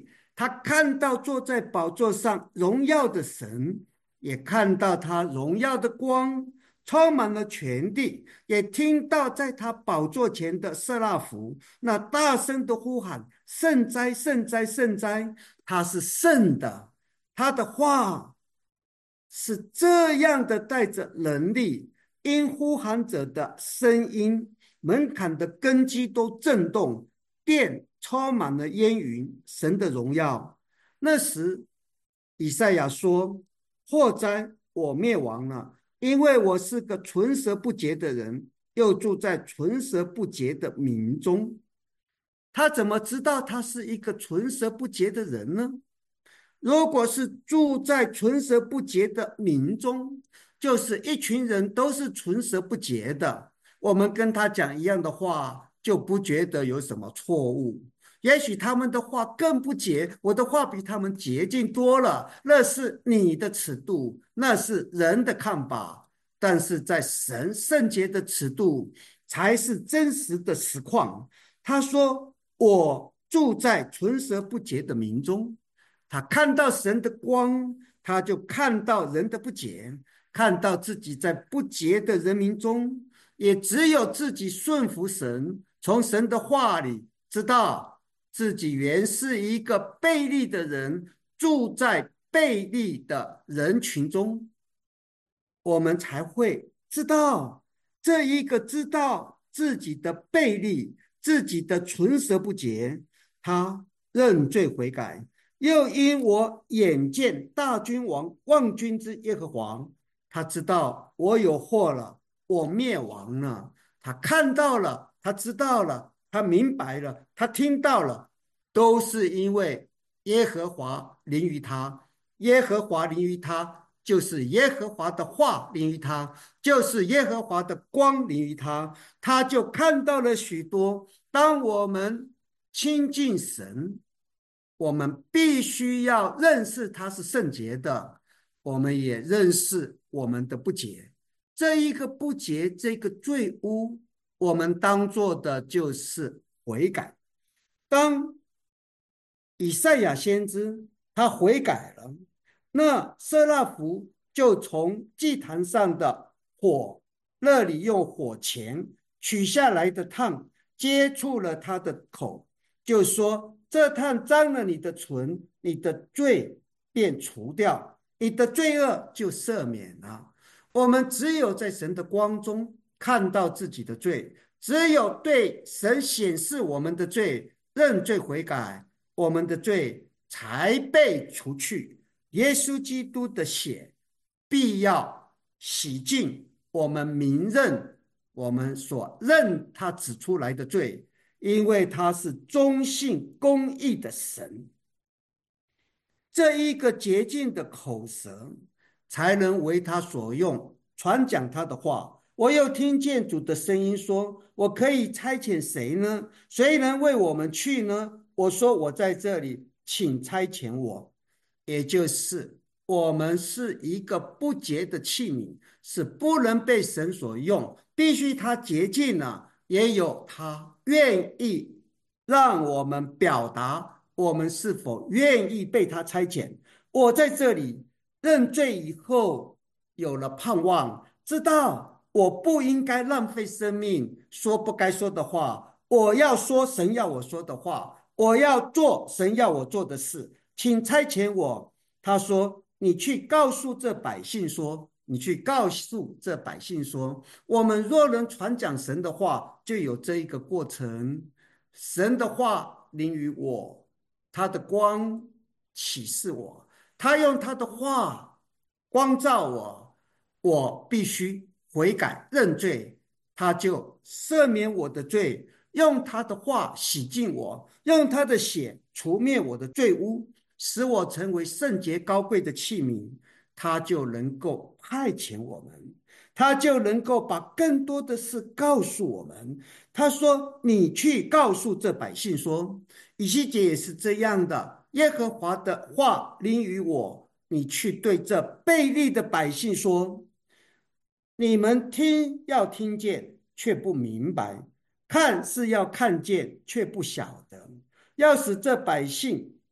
他看到坐在宝座上荣耀的神，也看到他荣耀的光充满了全地，也听到在他宝座前的色拉弗那大声的呼喊：圣哉，圣哉，圣哉！他是圣的，他的话是这样的带着能力，因呼喊者的声音，门槛的根基都震动，殿充满了烟云，神的荣耀。那时以赛亚说：祸哉，我灭亡了，因为我是个唇舌不洁的人，又住在唇舌不洁的民中。他怎么知道他是一个唇舌不洁的人呢？如果是住在唇舌不洁的民中，就是一群人都是唇舌不洁的，我们跟他讲一样的话，就不觉得有什么错误。也许他们的话更不洁，我的话比他们洁净多了，那是你的尺度，那是人的看法。但是在神圣洁的尺度，才是真实的实况。他说：我住在唇舌不洁的民中。他看到神的光，他就看到人的不洁，看到自己在不洁的人民中，也只有自己顺服神，从神的话里知道自己原是一个悖逆的人，住在悖逆的人群中，我们才会知道这一个知道自己的悖逆，自己的唇舌不洁，他认罪悔改。又因我眼见大君王万军之耶和华，他知道我有祸了，我灭亡了。他看到了，他知道了，他明白了，他听到了，都是因为耶和华临于他。耶和华临于他，就是耶和华的话临于他，就是耶和华的光临于他，他就看到了许多。当我们亲近神，我们必须要认识他是圣洁的，我们也认识我们的不洁。这一个不洁，这个罪污，我们当做的就是悔改。当以赛亚先知他悔改了，那色拉弗就从祭坛上的火那里用火钳取下来的炭接触了他的口，就说：这炭沾了你的唇，你的罪便除掉，你的罪恶就赦免了。我们只有在神的光中看到自己的罪，只有对神显示我们的罪，认罪悔改，我们的罪才被除去。耶稣基督的血必要洗净我们明认我们所认他指出来的罪，因为他是忠信公义的神。这一个洁净的口舌才能为他所用，传讲他的话。我又听见主的声音说：我可以差遣谁呢？谁能为我们去呢？我说：我在这里，请差遣我。也就是我们是一个不洁的器皿，是不能被神所用，必须他洁净了，也有他愿意让我们表达我们是否愿意被他差遣。我在这里认罪以后有了盼望，知道我不应该浪费生命说不该说的话，我要说神要我说的话，我要做神要我做的事，请差遣我。他说：你去告诉这百姓说，你去告诉这百姓说，我们若能传讲神的话，就有这一个过程。神的话临于我，他的光启示我，他用他的话光照我，我必须悔改认罪，他就赦免我的罪，用他的话洗净我，用他的血除灭我的罪污，使我成为圣洁高贵的器皿。他就能够派遣我们，他就能够把更多的事告诉我们。他说：你去告诉这百姓说，以西结也是这样的，耶和华的话临于我，你去对这悖逆的百姓说，你们听要听见却不明白，看是要看见却不晓得，要使这百姓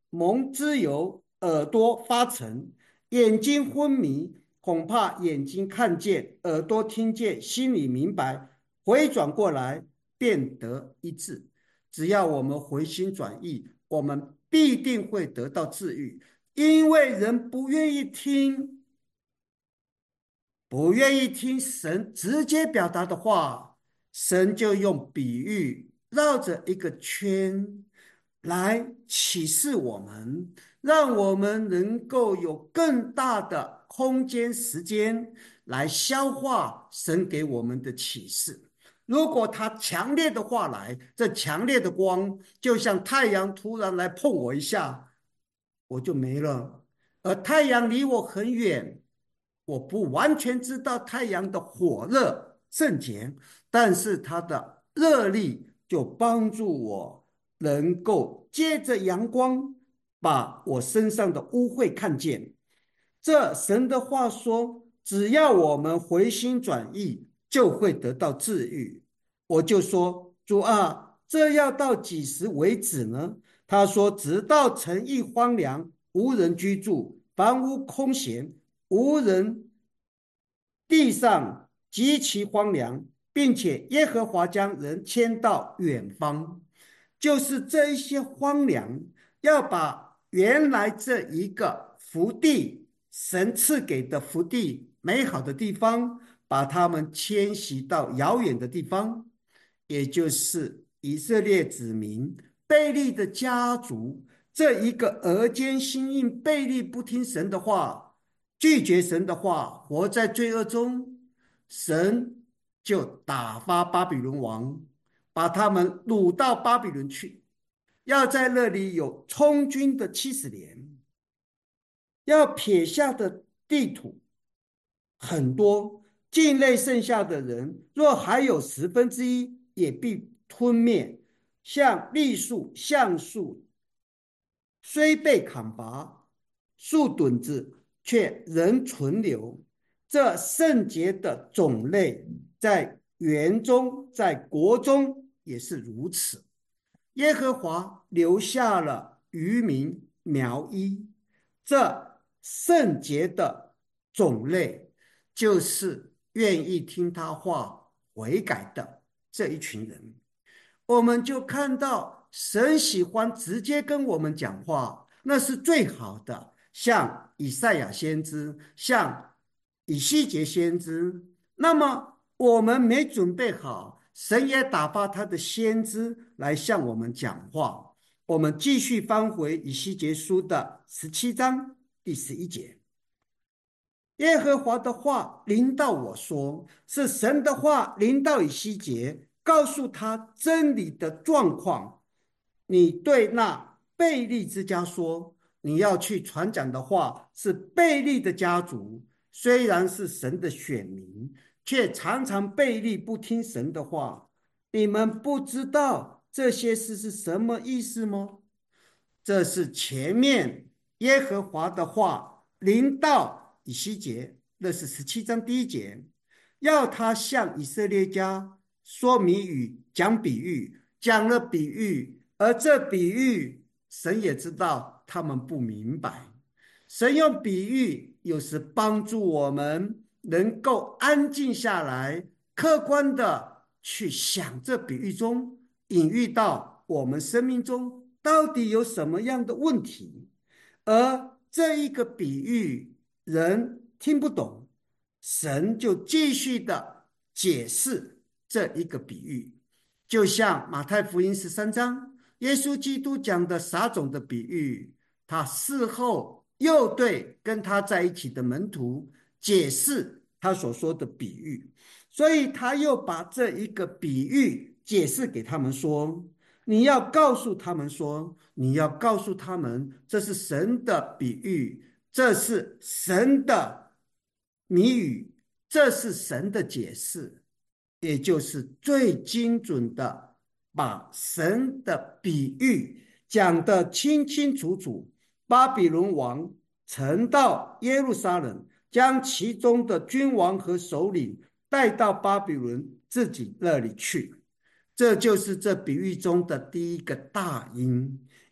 蒙脂油，耳朵发沉，眼睛昏迷，恐怕眼睛看见，耳朵听见，心里明白，回转过来便得医治。只要我们回心转意，我们必定会得到治愈。因为人不愿意听，不愿意听神直接表达的话，神就用比喻绕着一个圈来启示我们，让我们能够有更大的空间时间来消化神给我们的启示。如果他强烈的话来，这强烈的光就像太阳突然来碰我一下，我就没了。而太阳离我很远，我不完全知道太阳的火热圣洁，但是它的热力就帮助我能够借着阳光把我身上的污秽看见。这神的话说，只要我们回心转意，就会得到治愈。我就说，主啊，这要到几时为止呢？他说，直到城邑荒凉，无人居住，房屋空闲，无人，地上极其荒凉，并且耶和华将人迁到远方。就是这一些荒凉，要把原来这一个福地，神赐给的福地，美好的地方，把他们迁徙到遥远的地方，也就是以色列子民悖逆的家族，这一个额间心硬悖逆不听神的话，拒绝神的话，活在罪恶中，神就打发巴比伦王，把他们掳到巴比伦去，要在那里有充军的七十年，要撇下的地土很多，境内剩下的人，若还有十分之一，也必吞灭。像栗树、橡树，虽被砍伐，树墩子却仍存留。这圣洁的种类，在园中，在国中也是如此。耶和华留下了渔民苗裔，这圣洁的种类，就是愿意听他话悔改的这一群人。我们就看到神喜欢直接跟我们讲话，那是最好的。像以赛亚先知，像以西结先知，那么我们没准备好，神也打发他的先知来向我们讲话。我们继续翻回以西结书的十七章第十一节，耶和华的话临到我说，是神的话临到以西结，告诉他真理的状况。你对那悖逆之家说，你要去传讲的话是悖逆的家族，虽然是神的选民，却常常悖逆不听神的话。你们不知道这些事是什么意思吗？这是前面耶和华的话临到以西结，那是十七章第一节，要他向以色列家说谜语，讲比喻，讲了比喻，而这比喻神也知道他们不明白。神用比喻有时帮助我们能够安静下来，客观的去想这比喻中隐喻到我们生命中到底有什么样的问题。而这一个比喻人听不懂，神就继续的解释这一个比喻。就像马太福音十三章耶稣基督讲的撒种的比喻，他事后又对跟他在一起的门徒解释他所说的比喻，所以他又把这一个比喻解释给他们说，你要告诉他们说，你要告诉他们，这是神的比喻，这是神的谜语，这是神的解释，也就是最精准的把神的比喻讲得清清楚楚。巴比伦王曾到耶路撒冷，将其中的君王和首领带到巴比伦自己那里去，这就是这比喻中的第一个大因。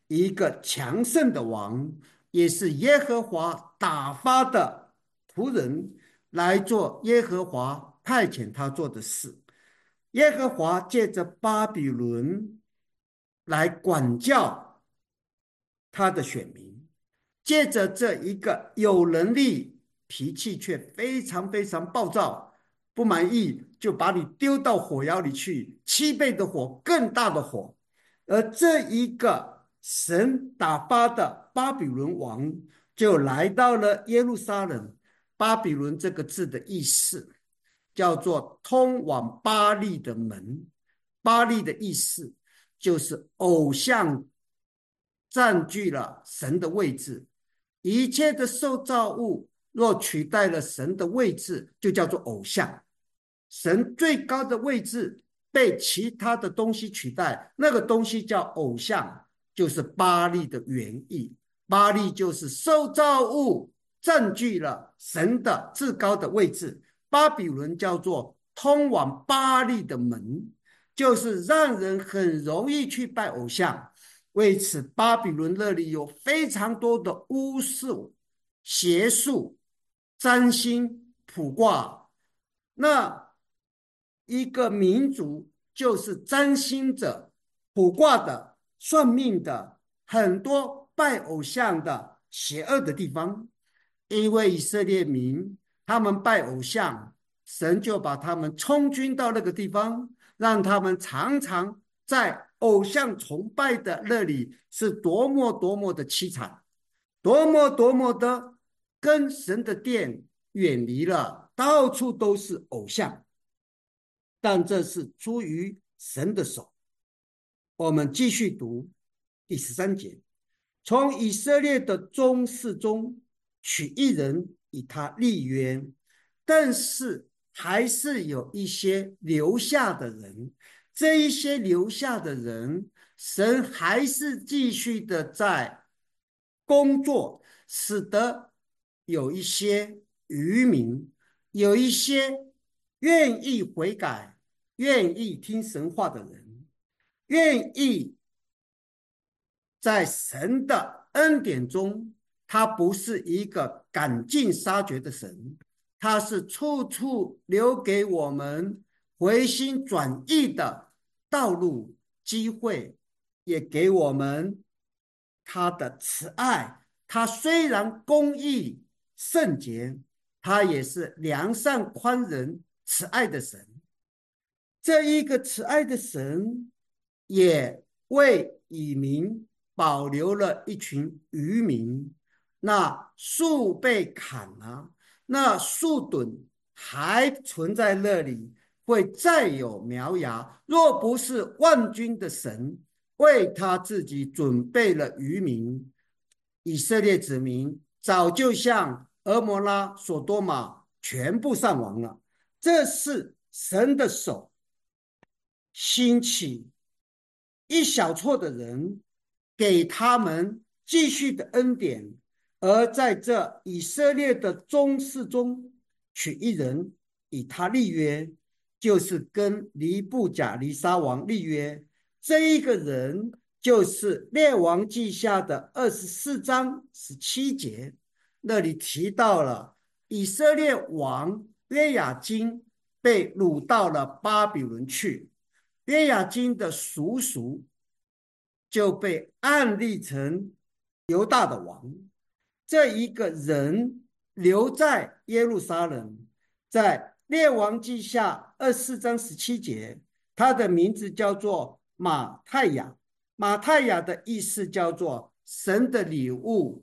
一个强盛的王，也是耶和华打发的仆人，来做耶和华派遣他做的事。耶和华借着巴比伦来管教他的选民，借着这一个有能力、脾气却非常非常暴躁，不满意就把你丢到火窑里去，七倍的火，更大的火。而这一个神打发的巴比伦王就来到了耶路撒冷。巴比伦这个字的意思叫做通往巴力的门，巴力的意思就是偶像占据了神的位置，一切的受造物若取代了神的位置，就叫做偶像。神最高的位置被其他的东西取代，那个东西叫偶像，就是巴力的原意。巴力就是受造物占据了神的至高的位置。巴比伦叫做通往巴力的门，就是让人很容易去拜偶像。为此，巴比伦那里有非常多的巫术、邪术、占星、卜卦。那一个民族就是占星者、卜卦的、算命的，很多拜偶像的邪恶的地方。因为以色列民他们拜偶像，神就把他们充军到那个地方，让他们常常在偶像崇拜的那里是多么多么的凄惨，多么多么的跟神的殿远离了，到处都是偶像。但这是出于神的手。我们继续读第十三节，从以色列的宗室中取一人以他立约，但是还是有一些留下的人，这一些留下的人，神还是继续的在工作，使得有一些渔民，有一些愿意悔改、愿意听神话的人，愿意在神的恩典中，他不是一个赶尽杀绝的神，他是处处留给我们回心转意的道路机会，也给我们他的慈爱。他虽然公义圣洁，他也是良善宽仁慈爱的神。这一个慈爱的神也为以民保留了一群渔民，那树被砍了，那树墩还存在那里，会再有苗芽。若不是万军的神为他自己准备了渔民，以色列子民早就像俄摩拉、索多玛全部丧亡了。这是神的手兴起一小撮的人，给他们继续的恩典，而在这以色列的宗室中取一人以他立约，就是跟尼布甲尼撒王立约。这一个人就是列王记下的二十四章十七节，那里提到了以色列王约雅斤被掳到了巴比伦去，约雅斤的叔叔就被按立成犹大的王。这一个人留在耶路撒冷，在列王记下二十四章十七节，他的名字叫做马太雅。马太雅的意思叫做神的礼物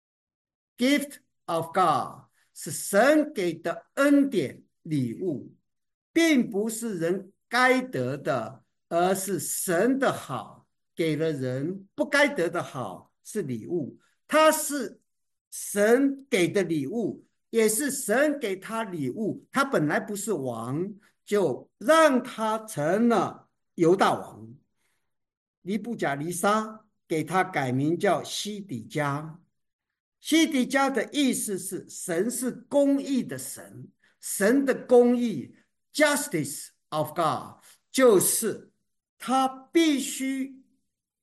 ，gift of God， 是神给的恩典礼物，并不是人该得的，而是神的好给了人不该得的好，是礼物。他是神给的礼物，也是神给他礼物。他本来不是王，就让他成了犹大王。尼布甲尼撒给他改名叫西底家。西底家的意思是神是公义的神，神的公义 justice of God， 就是他必须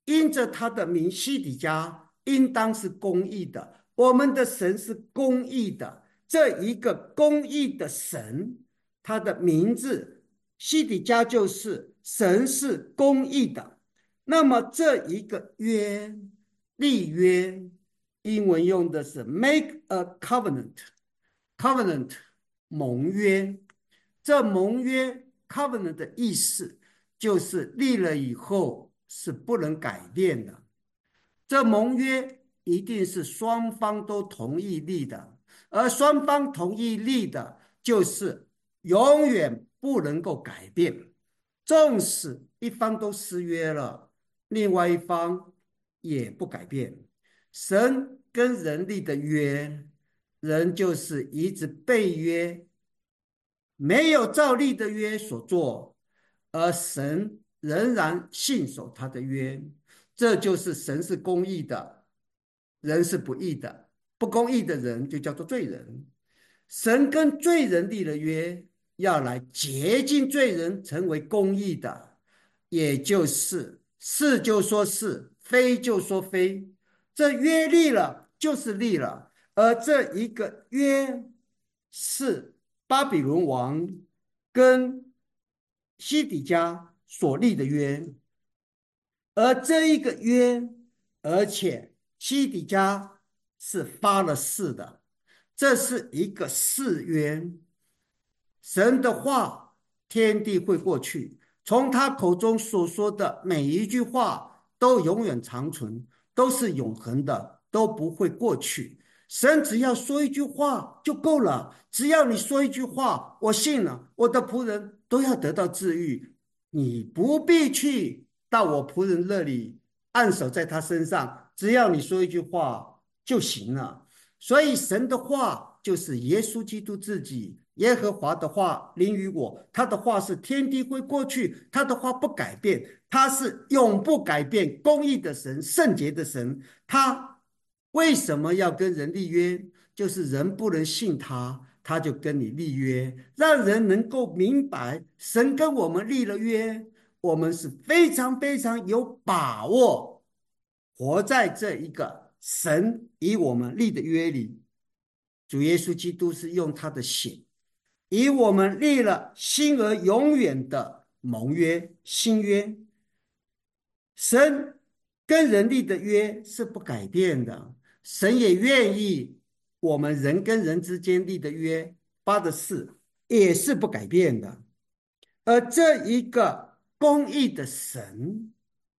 因着他的名西底家应当是公义的，我们的神是公义的。这一个公义的神，他的名字西底家就是神是公义的。那么这一个约，立约，英文用的是 make a covenant， covenant 盟约。这盟约 covenant 的意思就是立了以后是不能改变的。这盟约一定是双方都同意立的，而双方同意立的就是永远不能够改变。纵使一方都失约了，另外一方也不改变。神跟人立的约，人就是一直背约，没有照立的约所做，而神仍然信守他的约。这就是神是公义的，人是不义的，不公义的人就叫做罪人。神跟罪人立了约，要来洁净罪人，成为公义的，也就是是就说是，非就说非。这约立了就是立了，而这一个约是巴比伦王跟西底家所立的约，而这一个约，而且西底家是发了誓的，这是一个誓约。神的话，天地会过去，从他口中所说的每一句话都永远长存，都是永恒的，都不会过去。神只要说一句话就够了，只要你说一句话，我信了，我的仆人都要得到治愈。你不必去到我仆人那里按手在他身上，只要你说一句话就行了。所以神的话就是耶稣基督自己，耶和华的话临于我，他的话是天地会过去，他的话不改变，他是永不改变，公义的神，圣洁的神。他为什么要跟人立约？就是人不能信他，他就跟你立约，让人能够明白神跟我们立了约，我们是非常非常有把握活在这一个神与我们立的约里。主耶稣基督是用他的血与我们立了新而永远的盟约，新约。神跟人立的约是不改变的，神也愿意我们人跟人之间立的约，发的誓也是不改变的。而这一个公义的神，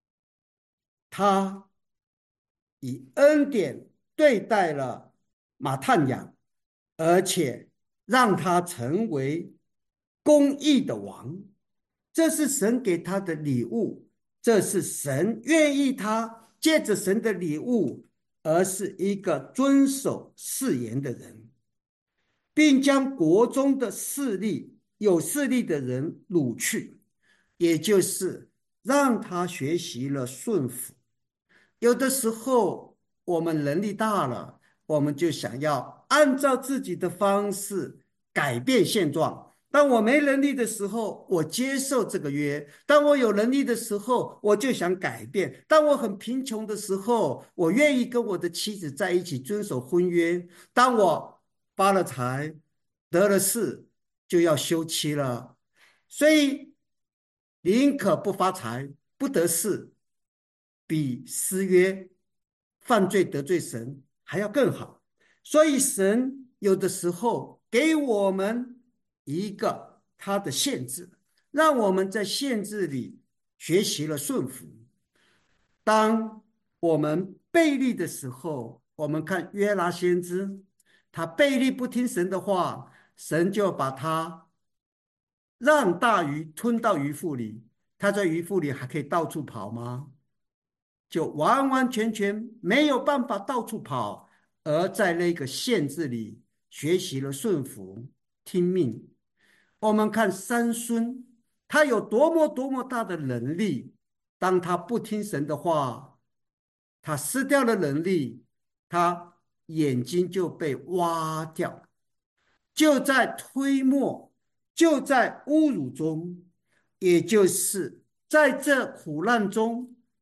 他以恩典对待了马探雅，而且让他成为公义的王，这是神给他的礼物，这是神愿意他借着神的礼物，而是一个遵守誓言的人，并将国中的势力有势力的人掳去，也就是让他学习了顺服。有的时候我们能力大了，我们就想要按照自己的方式改变现状。当我没能力的时候，我接受这个约；当我有能力的时候，我就想改变；当我很贫穷的时候，我愿意跟我的妻子在一起遵守婚约；当我发了财得了势，就要休妻了。所以宁可不发财不得势，比失约犯罪得罪神还要更好。所以神有的时候给我们一个他的限制，让我们在限制里学习了顺服。当我们悖逆的时候，我们看约拿先知，他悖逆不听神的话，神就把他让大鱼吞到鱼腹里，他在鱼腹里还可以到处跑吗？就完完全全没有办法到处跑，而在那个限制里学习了顺服听命。我们看三孙，他有多么多么大的能力，当他不听神的话，他失掉了能力，他眼睛就被挖掉，就在推磨，就在侮辱中，也就是在这苦难中，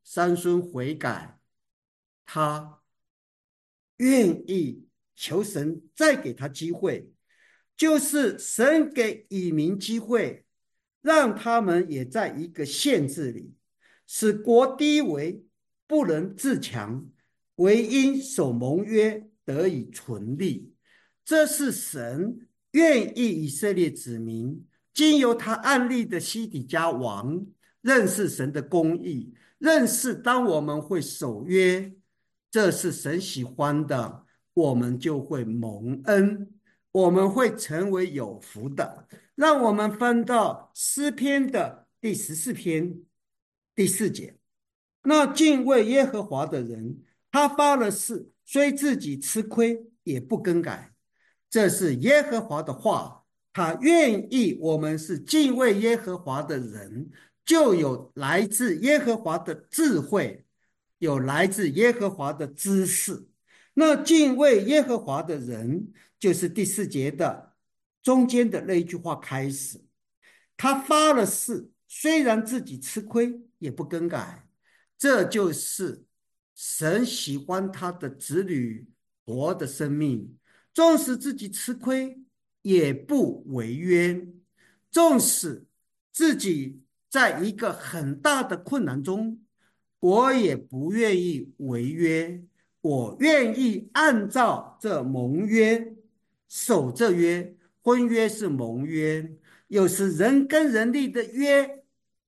三孙悔改，他愿意求神再给他机会，就是神给以民机会，让他们也在一个限制里，使国低微，不能自强，唯因守盟约得以存立。这是神愿意以色列子民经由他案例的西底家王认识神的公义，认识当我们会守约，这是神喜欢的，我们就会蒙恩，我们会成为有福的。让我们翻到诗篇的第十四篇第四节，那敬畏耶和华的人，他发了誓，虽自己吃亏也不更改。这是耶和华的话，他愿意我们是敬畏耶和华的人，就有来自耶和华的智慧，有来自耶和华的知识。那敬畏耶和华的人，就是第四节的中间的那一句话开始，他发了誓，虽然自己吃亏也不更改。这就是神喜欢他的子女活的生命，纵使自己吃亏也不违约，纵使自己在一个很大的困难中，我也不愿意违约，我愿意按照这盟约守这约。婚约是盟约，有时人跟人立的约，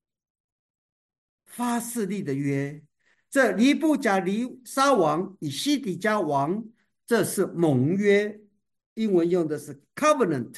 发誓立的约，这尼布甲尼撒王与西底家王，这是盟约，英文用的是 covenant，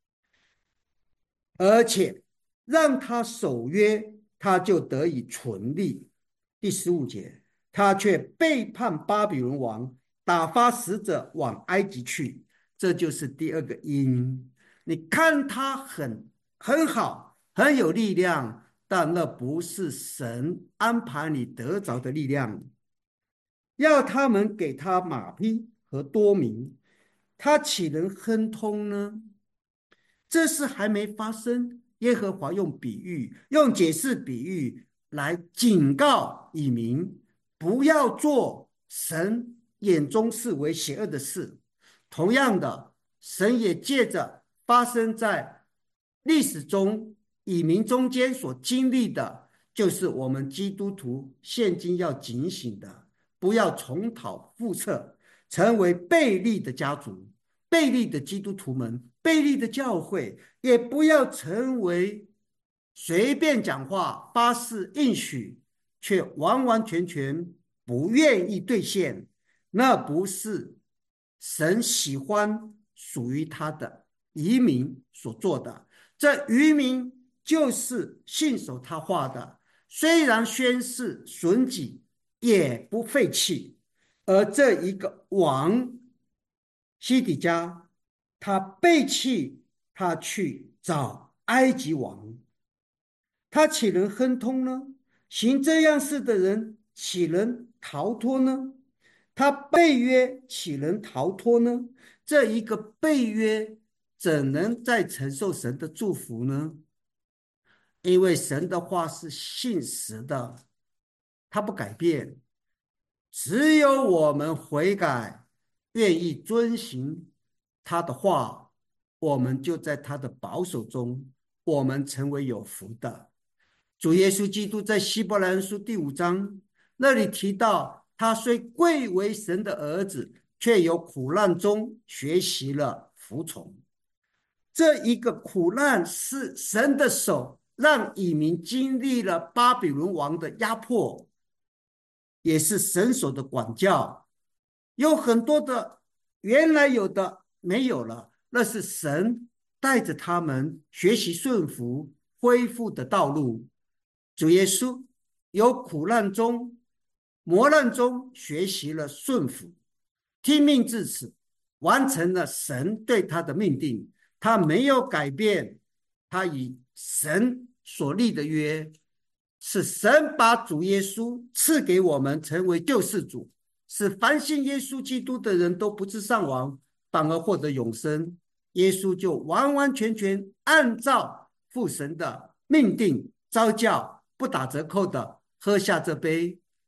而且让他守约，他就得以存立。第十五节，他却背叛巴比伦王，打发使者往埃及去，这就是第二个因。你看他很很好，很有力量，但那不是神安排你得着的力量。要他们给他马匹和多民，他岂能亨通呢？这事还没发生，耶和华用比喻，用解释比喻来警告以民，不要做神眼中视为邪恶的事。同样的，神也借着发生在历史中以民中间所经历的，就是我们基督徒现今要警醒的，不要重蹈覆辙，成为悖逆的家族，悖逆的基督徒们，悖逆的教会，也不要成为随便讲话发誓应许却完完全全不愿意兑现，那不是神喜欢属于他的移民所做的。这渔民就是信守他话的，虽然宣誓损己也不废弃。而这一个王西底家，他背弃，他去找埃及王，他岂能亨通呢？行这样事的人岂能逃脱呢？他背约岂能逃脱呢？这一个背约怎能再承受神的祝福呢？因为神的话是信实的，他不改变。只有我们悔改，愿意遵行他的话，我们就在他的保守中，我们成为有福的。主耶稣基督在希伯来人书第五章那里提到，他虽贵为神的儿子，却有苦难中学习了服从。这一个苦难是神的手让以民经历了巴比伦王的压迫，也是神手的管教。有很多的原来有的没有了，那是神带着他们学习顺服恢复的道路。主耶稣有苦难中磨难中学习了顺服，听命至此，完成了神对他的命定。他没有改变他与神所立的约，是神把主耶稣赐给我们成为救世主，使凡信耶稣基督的人都不致丧亡，反而获得永生。耶稣就完完全全按照父神的命定召叫，不打折扣的喝下这杯，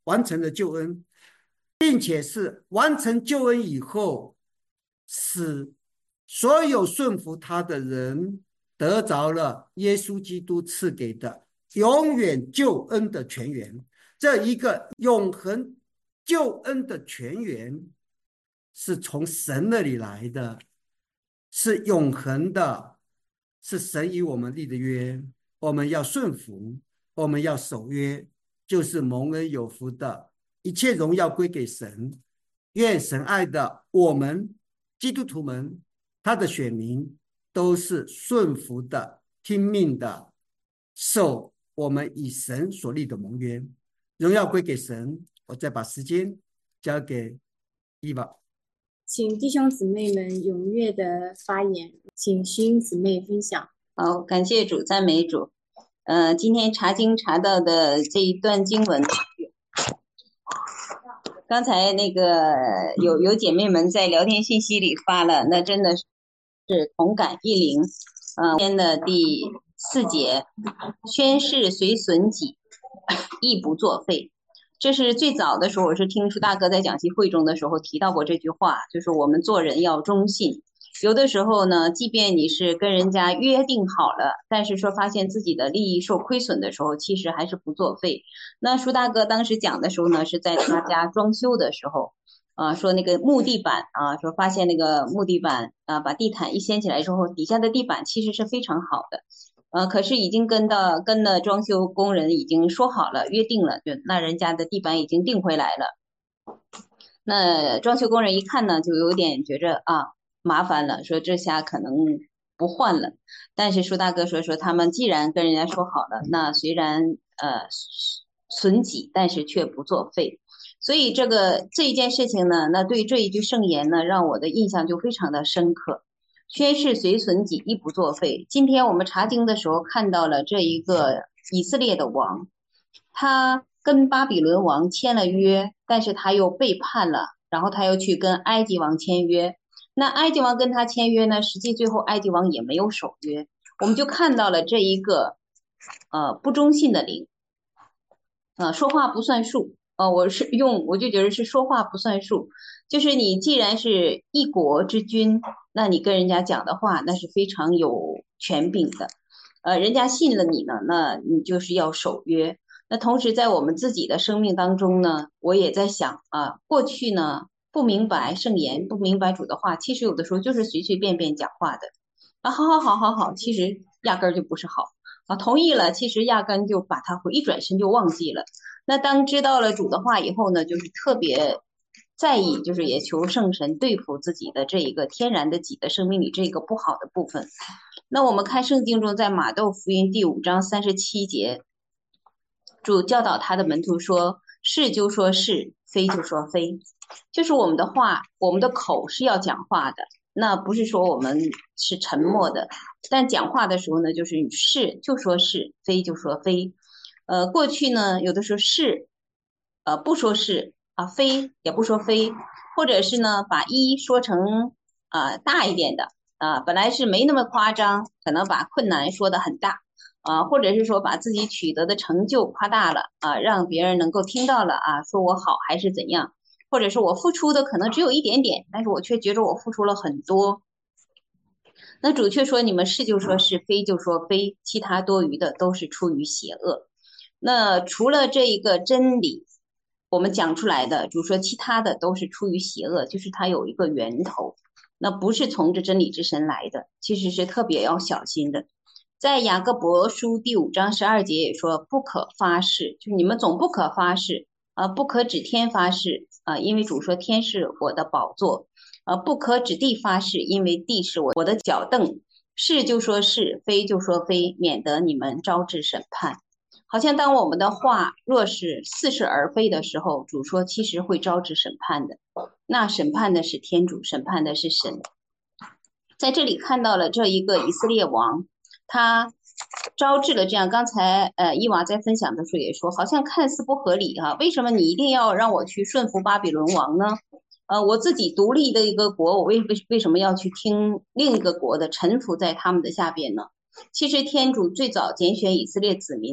完成了救恩，并且是完成救恩以后，使所有顺服他的人得着了耶稣基督赐给的永远救恩的泉源。这一个永恒救恩的泉源是从神那里来的，是永恒的，是神与我们立的约，我们要顺服，我们要守约，就是蒙恩有福的，一切荣耀归给神。愿神爱的我们基督徒们，他的选民都是顺服的，听命的，守我们以神所立的盟约，荣耀归给神。我再把时间交给伊娃， 请弟兄姊妹们踊跃的发言，请徐英姊妹分享。 好，感谢主，赞美主。呃，今天查经查到的这一段经文，刚才那个有有姐妹们在聊天信息里发了，那真的是同感一灵。嗯、呃，今天的第四节，宣誓随损己，亦不作废。这是最早的时候，我是听舒大哥在讲习会中的时候提到过这句话，就是我们做人要忠信。有的时候呢，即便你是跟人家约定好了，但是说发现自己的利益受亏损的时候，其实还是不作废。那舒大哥当时讲的时候呢，是在他家装修的时候，啊，说那个木地板啊，说发现那个木地板啊，把地毯一掀起来之后，底下的地板其实是非常好的，呃，可是已经跟到跟了装修工人已经说好了，约定了，就那人家的地板已经订回来了。那装修工人一看呢，就有点觉着啊。麻烦了，说这下可能不换了。但是舒大哥说说他们既然跟人家说好了，那虽然呃损己，但是却不作废。所以这个这一件事情呢，那对这一句圣言呢，让我的印象就非常的深刻。宣誓随损己，亦不作废。今天我们查经的时候看到了这一个以色列的王，他跟巴比伦王签了约，但是他又背叛了，然后他又去跟埃及王签约。那埃及王跟他签约呢，实际最后埃及王也没有守约，我们就看到了这一个呃不忠信的灵，呃说话不算数，呃我是用我就觉得是说话不算数，就是你既然是一国之君，那你跟人家讲的话那是非常有权柄的，呃人家信了你呢，那你就是要守约。那同时在我们自己的生命当中呢，我也在想啊，过去呢不明白圣言，不明白主的话，其实有的时候就是随随便便讲话的啊，好好好好好，其实压根儿就不是好啊，同意了，其实压根就把它一转身就忘记了。那当知道了主的话以后呢，就是特别在意，就是也求圣神对付自己的这一个天然的己的生命里这个不好的部分。那我们看圣经中，在马窦福音第五章三十七节，主教导他的门徒说：是就说是，非就说非。就是我们的话，我们的口是要讲话的，那不是说我们是沉默的，但讲话的时候呢，就是是就说是，非就说非。呃，过去呢，有的时候是，呃，不说是啊，非也不说非，或者是呢，把一说成啊、呃、大一点的啊，本来是没那么夸张，可能把困难说得很大啊，或者是说把自己取得的成就夸大了啊，让别人能够听到了啊，说我好还是怎样。或者是我付出的可能只有一点点，但是我却觉得我付出了很多。那主却说你们是就说是，非就说非，其他多余的都是出于邪恶。那除了这一个真理我们讲出来的，主说其他的都是出于邪恶，就是它有一个源头，那不是从这真理之神来的，其实是特别要小心的。在雅各伯书第五章十二节也说不可发誓，就是你们总不可发誓啊、呃，不可指天发誓啊、呃，因为主说天是我的宝座啊、呃，不可指地发誓，因为地是我我的脚凳。是就说是，非就说非，免得你们招致审判。好像当我们的话若是似是而非的时候，主说其实会招致审判的，那审判的是天主，审判的是神。在这里看到了这一个以色列王，他招致了这样，刚才呃伊娃在分享的时候也说，好像看似不合理哈、啊，为什么你一定要让我去顺服巴比伦王呢？呃，我自己独立的一个国，我为为为什么要去听另一个国的，臣服在他们的下边呢？其实天主最早拣选以色列子民，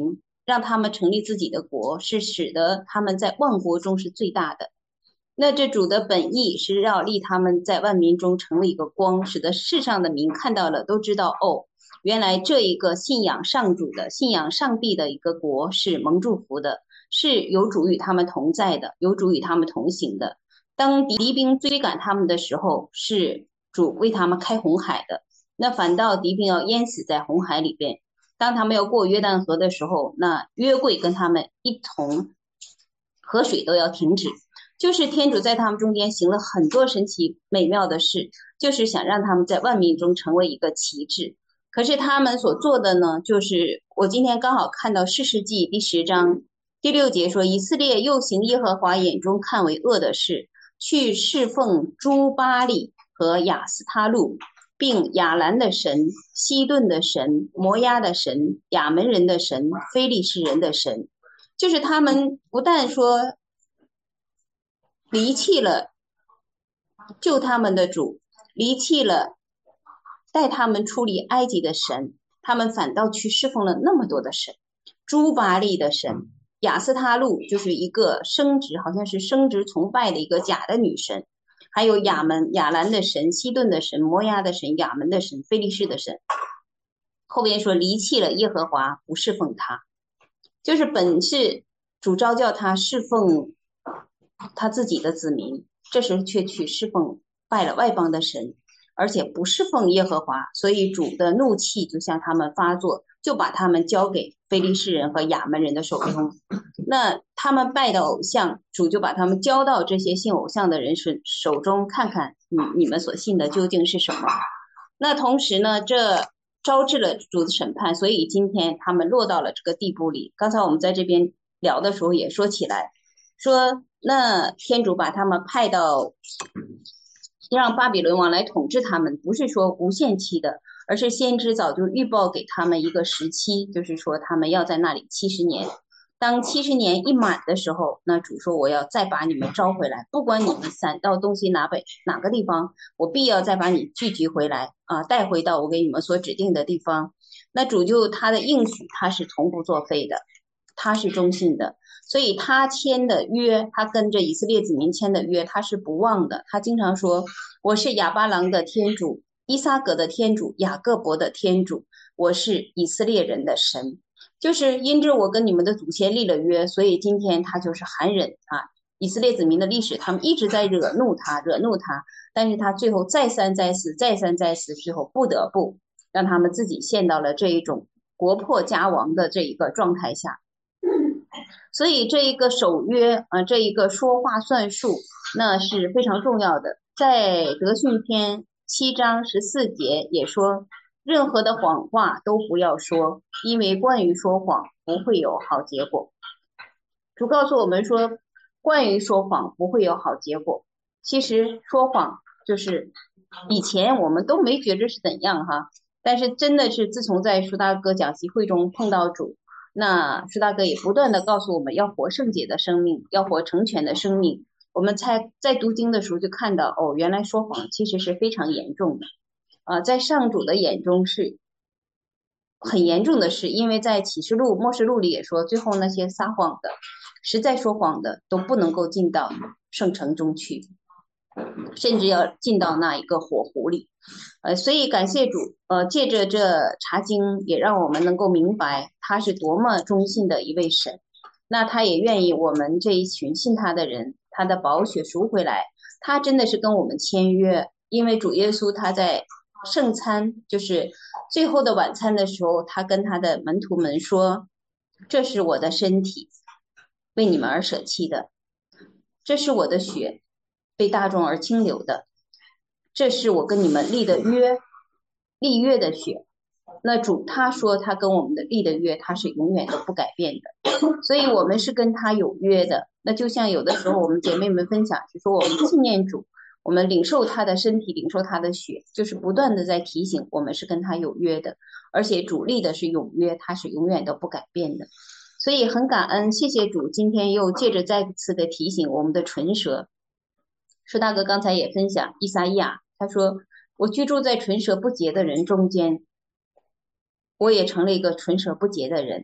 让他们成立自己的国，是使得他们在万国中是最大的。那这主的本意是要立他们在万民中成为一个光，使得世上的民看到了都知道，哦，原来这一个信仰上主的、信仰上帝的一个国是蒙祝福的，是有主与他们同在的，有主与他们同行的。当敌兵追赶他们的时候，是主为他们开红海的，那反倒敌兵要淹死在红海里边。当他们要过约旦河的时候，那约柜跟他们一同，河水都要停止。就是天主在他们中间行了很多神奇美妙的事，就是想让他们在万民中成为一个旗帜。可是他们所做的呢，就是我今天刚好看到士师记第十章第六节说，以色列又行耶和华眼中看为恶的事，去侍奉诸巴力和亚斯他路，并亚兰的神、西顿的神、摩押的神、亚门人的神、非利士人的神。就是他们不但说离弃了救他们的主，离弃了带他们出离埃及的神，他们反倒去侍奉了那么多的神，诸巴力的神，亚斯他路就是一个生殖，好像是生殖崇拜的一个假的女神，还有亚门亚兰的神、西顿的神、摩押的神、亚门的神、非利士的神。后边说离弃了耶和华，不侍奉他，就是本是主召叫他侍奉他自己的子民，这时却去侍奉拜了外邦的神，而且不侍奉耶和华，所以主的怒气就向他们发作，就把他们交给非利士人和亚门人的手中。那他们拜的偶像，主就把他们交到这些信偶像的人手中，看看你你们所信的究竟是什么。那同时呢，这招致了主的审判，所以今天他们落到了这个地步里。刚才我们在这边聊的时候也说起来，说那天主把他们派到让巴比伦王来统治他们，不是说无限期的，而是先知早就预报给他们一个时期，就是说他们要在那里七十年。当七十年一满的时候，那主说我要再把你们招回来，不管你们散到东西南北哪个地方，我必要再把你聚集回来啊，带回到我给你们所指定的地方。那主就他的应许，他是从不作废的，他是忠信的，所以他签的约，他跟着以色列子民签的约，他是不忘的。他经常说，我是亚巴郎的天主，伊撒格的天主，雅各伯的天主，我是以色列人的神。就是因着我跟你们的祖先立了约，所以今天他就是含忍啊。以色列子民的历史，他们一直在惹怒他，惹怒他，但是他最后再三再四，再三再四，最后不得不让他们自己陷到了这一种国破家亡的这一个状态下。所以这一个守约啊，这一个说话算数，那是非常重要的。在德训篇七章十四节也说，任何的谎话都不要说，因为关于说谎不会有好结果。主告诉我们说，关于说谎不会有好结果。其实说谎就是以前我们都没觉着是怎样哈，但是真的是自从在舒大哥讲习会中碰到主，那舒大哥也不断的告诉我们要活圣洁的生命，要活成全的生命。我们才在读经的时候就看到，哦，原来说谎其实是非常严重的。啊，在上主的眼中是很严重的事，因为在启示录、默示录里也说，最后那些撒谎的、实在说谎的都不能够进到圣城中去，甚至要进到那一个火湖里。呃，所以感谢主，呃，借着这查经，也让我们能够明白他是多么忠信的一位神。那他也愿意我们这一群信他的人，他的宝血赎回来，他真的是跟我们签约，因为主耶稣他在圣餐，就是最后的晚餐的时候，他跟他的门徒们说，这是我的身体，为你们而舍弃的，这是我的血，为大众而倾流的，这是我跟你们立的约，立约的血。那主他说他跟我们的立的约，他是永远都不改变的，所以我们是跟他有约的。那就像有的时候我们姐妹们分享，就说我们纪念主，我们领受他的身体，领受他的血，就是不断的在提醒我们是跟他有约的，而且主立的是永约，他是永远都不改变的。所以很感恩，谢谢主，今天又借着再次的提醒我们的唇舌。舒大哥刚才也分享以撒伊亚，他说我居住在唇舌不洁的人中间，我也成了一个唇舌不洁的人。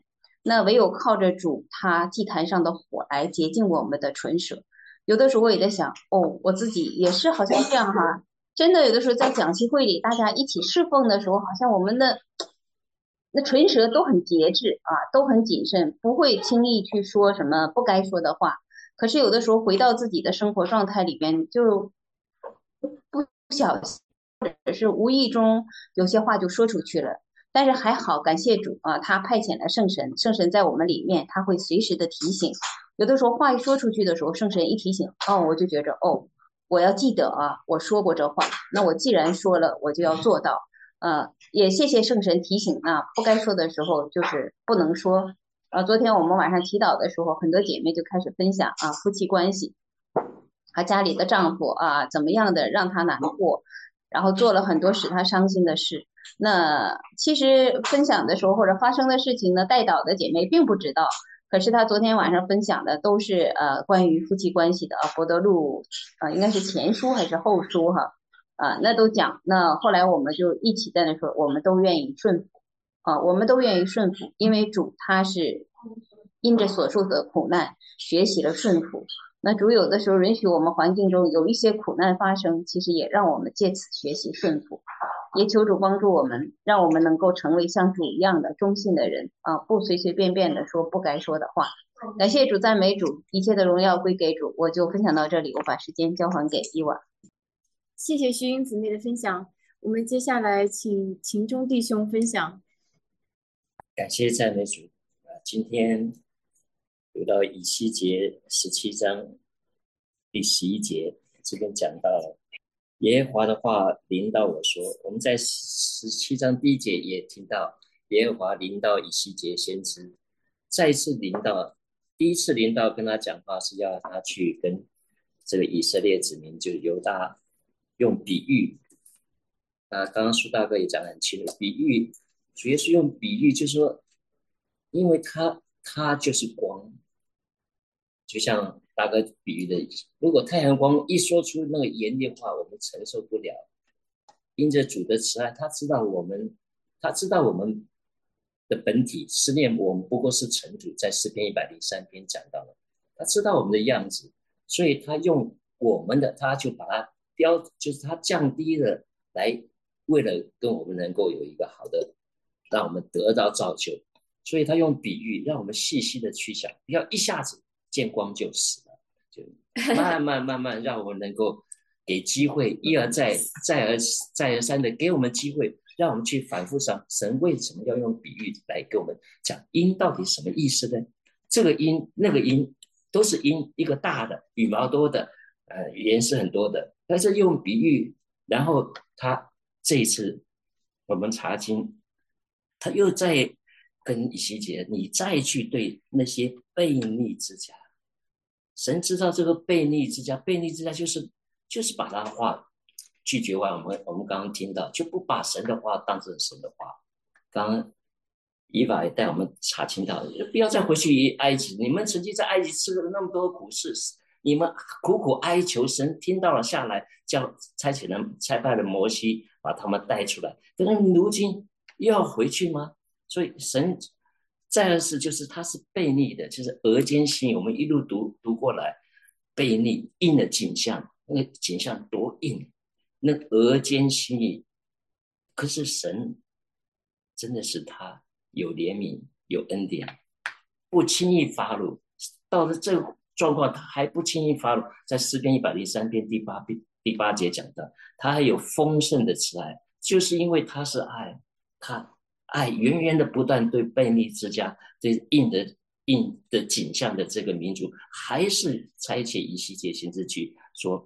那唯有靠着主他祭坛上的火来洁净我们的唇舌。有的时候我也在想，哦，我自己也是好像这样哈，真的有的时候在讲习会里大家一起侍奉的时候，好像我们的那唇舌都很节制啊，都很谨慎，不会轻易去说什么不该说的话。可是有的时候回到自己的生活状态里边，就不小心或者是无意中有些话就说出去了。但是还好，感谢主啊，他派遣了圣神，圣神在我们里面，他会随时的提醒。有的时候话一说出去的时候，圣神一提醒，哦，我就觉着哦，我要记得啊，我说过这话，那我既然说了，我就要做到。呃，也谢谢圣神提醒啊，不该说的时候就是不能说。呃，昨天我们晚上祈祷的时候，很多姐妹就开始分享啊，夫妻关系，啊，家里的丈夫啊，怎么样的让她难过，然后做了很多使她伤心的事。那其实分享的时候或者发生的事情呢，带导的姐妹并不知道，可是她昨天晚上分享的都是呃关于夫妻关系的啊，博德录啊、呃、应该是前书还是后书哈啊、呃、那都讲。那后来我们就一起在那说，我们都愿意顺服啊、我们都愿意顺服，因为主他是因着所受的苦难学习了顺服。那主有的时候允许我们环境中有一些苦难发生，其实也让我们借此学习顺服。也求主帮助我们，让我们能够成为像主一样的忠信的人啊，不随随便便的说不该说的话。感谢主，赞美主，一切的荣耀归给主。我就分享到这里，我把时间交还给伊娃。 谢谢徐英姊妹的分享，我们接下来请秦中弟兄分享。 感谢赞美主啊！今天读到以西结十七章第十一节，这边讲到耶和华的话临到我说，我们在十七章第一节也听到耶和华临到以西结先知，再一次临到，第一次临到跟他讲话是要他去跟这个以色列子民，就犹大用比喻。那刚刚苏大哥也讲得很清楚，比喻主要是用比喻，就是说，因为他他就是光，就像大哥比喻的，如果太阳光一说出那个严厉话，我们承受不了。因着主的慈爱，他知道我们，他知道我们的本体思念，我们不过是尘土，在诗篇一百零三篇讲到了，他知道我们的样子，所以他用我们的，他就把它标，就是他降低了来。为了跟我们能够有一个好的，让我们得到造就，所以他用比喻让我们细细的去想，不要一下子见光就死了，就慢慢慢慢让我们能够给机会，一而再再而再而三的给我们机会，让我们去反复想神为什么要用比喻来给我们讲因到底什么意思呢？这个因那个因都是因，一个大的羽毛多的呃颜色很多的，但是用比喻，然后他这一次我们查经，他又在跟以西结，你再去对那些悖逆之家，神知道这个悖逆之家，悖逆之家就是就是把他的话拒绝完。我们我们刚刚听到，就不把神的话当成神的话。刚刚伊娃也带我们查清到，不要再回去埃及，你们曾经在埃及吃了那么多苦事，你们苦苦哀求神，听到了下来，叫差遣人差派了摩西把他们带出来。可是如今又要回去吗？所以神再而是就是他是悖逆的，就是额间心意。我们一路读读过来，悖逆硬的景象，那个景象多硬，那额间心意。可是神真的是他有怜悯，有恩典，不轻易发怒。到了这个状况，他还不轻易发怒。在诗篇一百零三篇第八第八节讲到，他还有丰盛的慈爱，就是因为他是爱，他爱源源的不断对悖逆之家，对印的印的景象的这个民族，还是差遣以西结先知去说，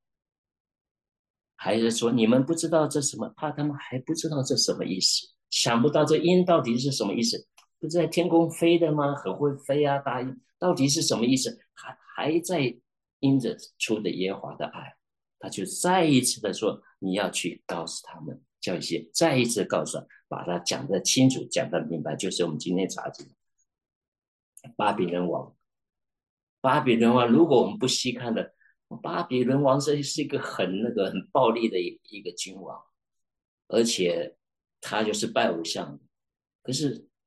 还是说你们不知道这什么，怕他们还不知道这什么意思，想不到这鹰到底是什么意思。不是在天空飞的吗？很会飞啊，大鹰到底是什么意思？还还在因着出的耶和华的爱，他就再一次的说，你要去告诉他们，叫一些再一次告诉他，把它讲得清楚，讲得明白，就是我们今天查经巴比伦王。巴比伦王，如果我们不细看的，巴比伦王这是一个很那个很暴力的一个君王，而且他就是拜偶像。可是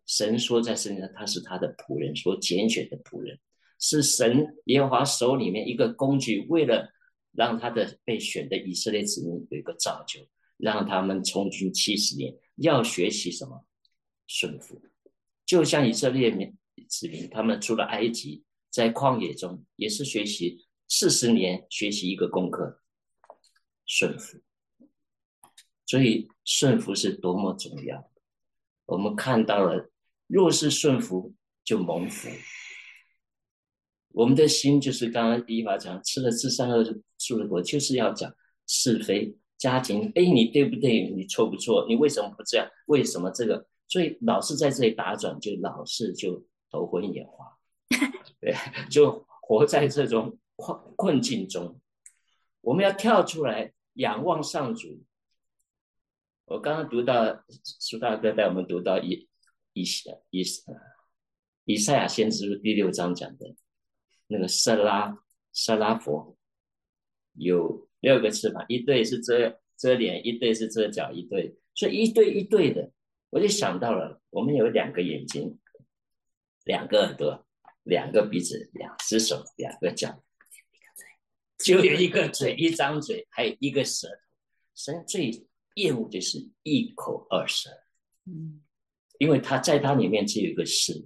神说在圣经上他是他的仆人，所拣选的仆人，是神耶和华手里面一个工具，为了让他的被选的以色列子民有一个造就，让他们从军七十年，要学习什么？顺服。就像以色列子民他们出了埃及，在旷野中也是学习四十年，学习一个功课，顺服。所以顺服是多么重要，我们看到了，若是顺服就蒙福。我们的心就是刚刚伊娃讲，吃了这三个树的果，就是要讲是非、家庭。哎，你对不对？你错不错？你为什么不这样？为什么这个？所以老是在这里打转，就老是就头昏眼花，对，就活在这种困境中。我们要跳出来，仰望上主。我刚刚读到苏大哥带我们读到以以以以赛亚先知第六章讲的那个色拉色拉佛有六个翅膀，一对是遮遮脸，一对是遮脚，一对，所以一对一对的，我就想到了，我们有两个眼睛，两个耳朵，两个鼻子，两只手，两个脚，就有一个嘴，一张嘴，还有一个舌头。神最厌恶的是一口二舌，嗯，因为他在他里面只有一个是，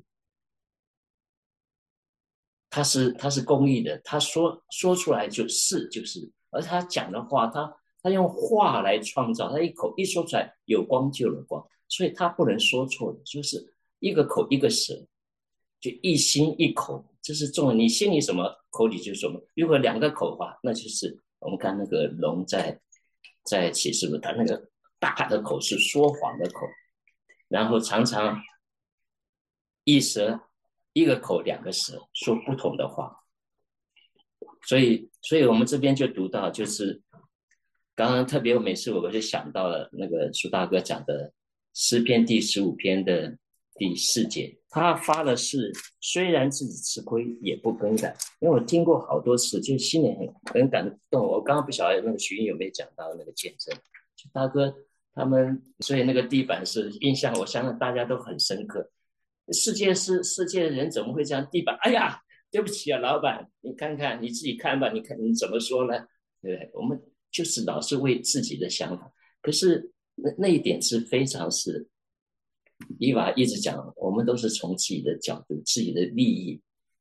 他是他是公义的，他说说出来就是就是，而他讲的话，他他用话来创造，他一口一说出来有光就有光，所以他不能说错的，就是一个口一个舌，就一心一口，这是重要。你心里什么，口里就什么。如果两个口的话，那就是我们看那个龙在在启示录，他那个大的口是说谎的口，然后常常一舌一个口两个舌说不同的话，所以所以我们这边就读到，就是刚刚特别每次我就想到了那个苏大哥讲的诗篇第十五篇的第四节，他发了誓，虽然自己吃亏也不更改。因为我听过好多次，就心里很很感动。我刚刚不晓得那个徐云有没有讲到那个见证，就大哥他们，所以那个地板是印象，我相信大家都很深刻。世界是世界的人怎么会这样？地板，哎呀，对不起啊，老板，你看看你自己看吧，你看你怎么说呢？对不对？我们就是老是为自己的想法，可是那那一点是非常是。伊娃一直讲，我们都是从自己的角度、自己的利益。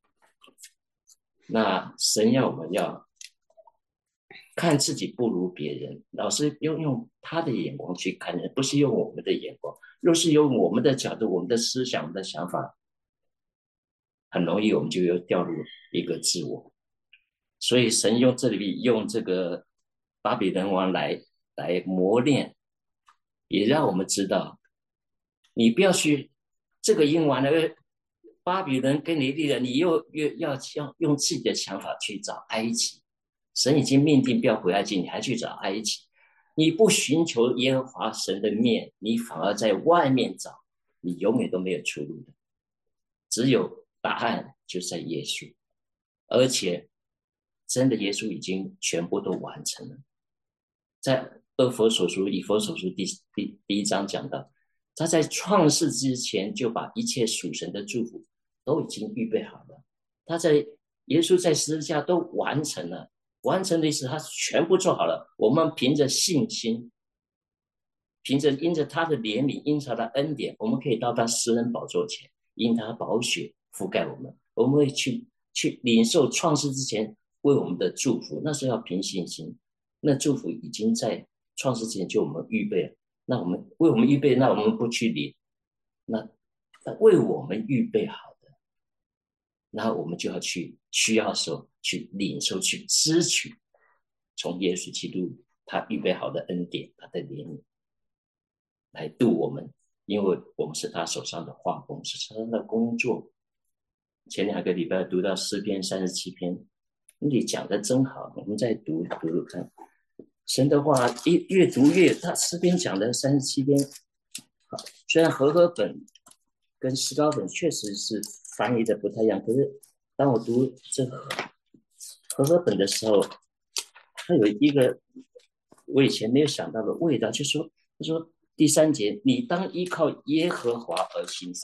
那神要我们要看自己不如别人，老是用用他的眼光去看人，不是用我们的眼光。若是用我们的角度、我们的思想、我们的想法，很容易我们就又掉入一个自我。所以神用这里用这个巴比伦王来来磨练，也让我们知道。你不要去这个英完了，巴比伦跟你立了，你又又要要用自己的想法去找埃及。神已经命定不要回埃及，你还去找埃及，你不寻求耶和华神的面，你反而在外面找，你永远都没有出路的。只有答案就在耶稣，而且真的耶稣已经全部都完成了。在厄弗所书以弗所书第第第一章讲到。他在创世之前就把一切属神的祝福都已经预备好了，他在耶稣在十字架都完成了，完成的意思他全部做好了。我们凭着信心，凭着因着他的怜悯，因着他的恩典，我们可以到他施恩宝座前，因他宝血覆盖我们，我们会去去领受创世之前为我们的祝福。那时候要凭信心，那祝福已经在创世之前就我们预备了。那我们为我们预备，那我们不去领，那那为我们预备好的，那我们就要去需要的时候去领受、去支取，从耶稣基督他预备好的恩典、他的怜悯来度我们，因为我们是他手上的画工，是他的工作。前两个礼拜读到诗篇三十七篇，你讲的真好，我们再读读读看。神的话一越读越，他诗篇讲的三十七篇，虽然和合本跟石膏本确实是翻译的不太一样，可是当我读这个和合本的时候，它有一个我以前没有想到的味道，就是说，他说第三节，你当依靠耶和华而行善。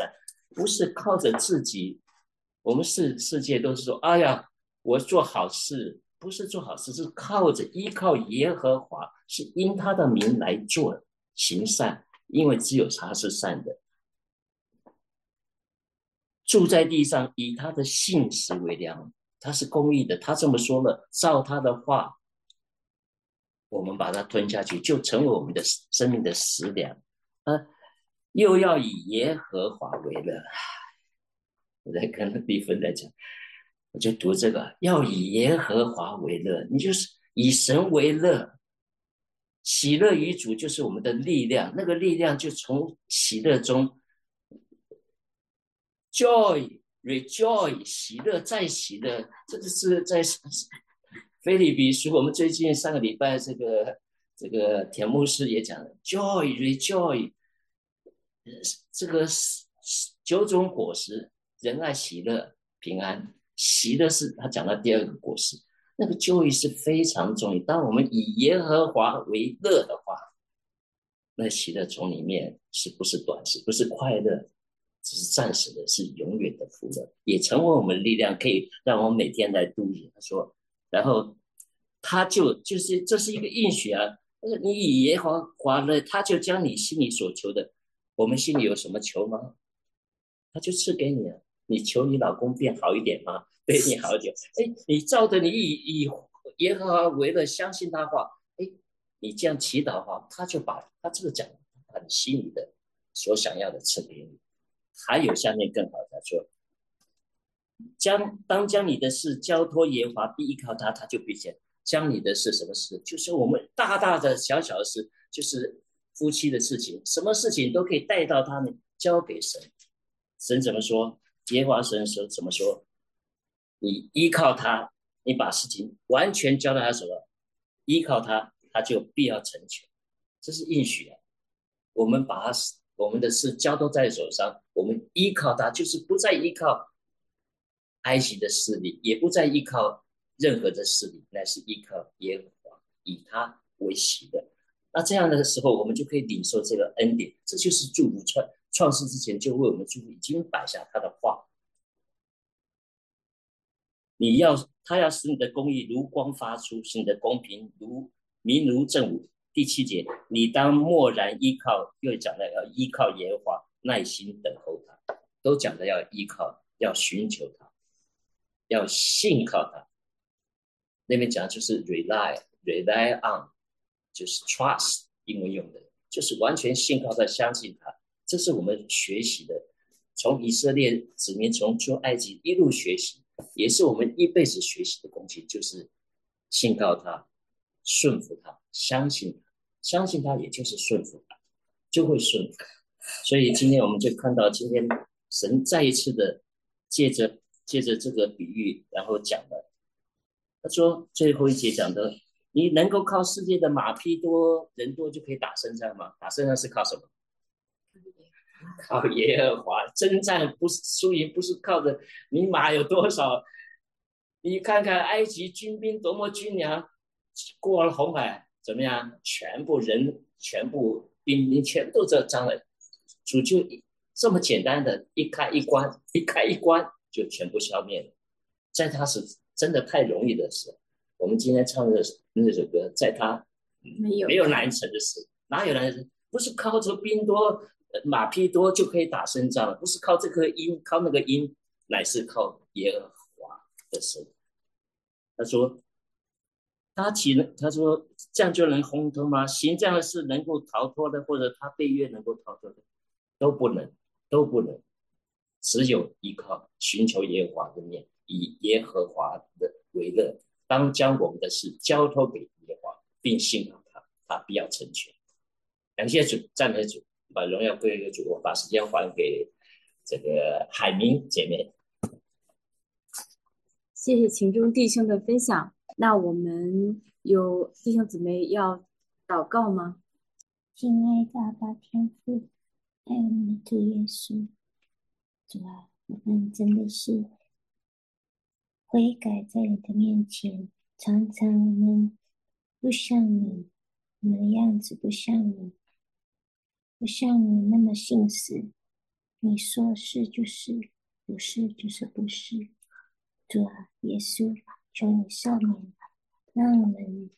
不是靠着自己。我们世世界都是说，哎呀，我做好事，不是做好事，是靠着依靠耶和华，是因他的名来做行善，因为只有他是善的。住在地上，以他的信实为粮，他是公义的。他这么说了，照他的话，我们把它吞下去，就成为我们的生命的食粮。啊，又要以耶和华为乐。我在跟丽芬在讲，我就读这个，要以耶和华为乐，你就是以神为乐。喜乐于主就是我们的力量，那个力量就从喜乐中 joy rejoice 喜乐再喜乐，这个是在腓立比书，我们最近上个礼拜这个这个田牧师也讲了 joy rejoice， 这个九种果实，仁爱喜乐平安，喜乐是他讲到第二个果实，那个 joy 是非常重要。当我们以耶和华为乐的话，那喜乐从里面是不是短时，不是快乐，只是暂时的，是永远的福乐，也成为我们的力量，可以让我们每天来度日。他说，然后他就就是这是一个应许啊，你以耶和华乐，他就将你心里所求的，我们心里有什么求吗？他就赐给你了。你求你老公变好一点吗？对你好一点。哎，你照着你以以耶和华为乐，相信他话，哎，你这样祈祷的话，他就把他这个讲把你心里的所想要的赐给你。还有下面更好，他说，将当将你的事交托耶和华，必依靠他，他就必见。将你的事什么事？就是我们大大的小小的事，就是夫妻的事情，什么事情都可以带到他们，交给神。神怎么说？耶和华神说怎么说？你依靠他，你把事情完全交到他手了，依靠他，他就必要成全。这是应许啊！我们把他我们的事交都在手上，我们依靠他，就是不再依靠埃及的势力，也不再依靠任何的势力，乃是依靠耶和华，以他为喜的。那这样的时候，我们就可以领受这个恩典。这就是祝福创创世之前就为我们祝福，已经摆下他的话。你要他要使你的公义如光发出，使你的公平如明如正午。第七节，你当默然依靠，又讲到要依靠耶和华，耐心等候他，都讲的要依靠，要寻求他，要信靠他。那边讲的就是 rely rely on， 就是 trust， 英文用的就是完全信靠他，相信他。这是我们学习的，从以色列子民从出埃及一路学习，也是我们一辈子学习的东西，就是信靠他，顺服他，相信他，相信他也就是顺服他，就会顺服。所以今天我们就看到，今天神再一次的借着借着这个比喻，然后讲了，他说最后一节讲的，你能够靠世界的马匹多人多就可以打胜仗吗？打胜仗是靠什么？靠耶和华。征战不是输赢，不是靠着你马有多少。你看看埃及军兵多么军粮，过了红海怎么样？全部人、全部兵兵全部都脏了。主就这么简单的一开一关，一开一关就全部消灭了。在他是真的太容易的事。我们今天唱的那首歌，在他没有没有难成的事，哪有难成？不是靠着兵多马匹多就可以打胜仗，不是靠这颗音，靠那个音，乃是靠耶和华的神。他说，他岂能？他说这样就能亨通吗？行这样的事能够逃脱的，或者他被约能够逃脱的，都不能，都不能。只有依靠寻求耶和华的面，以耶和华的为乐，当将我们的事交托给耶和华，并信靠他，他必要成全。感谢主，赞美主，把荣耀归给主。我把时间还给这个海明姐妹。 谢谢秦中弟兄的分享。那我们有弟兄姊妹要祷告吗？ 亲爱的阿爸天父，爱我们的主耶稣，主啊，我们真的是悔改在你的面前，常常我们不像你，我们的样子不像你，不像你那么信实， 你说是就是，不是就是不是。主啊，耶稣，求你赦免，让我们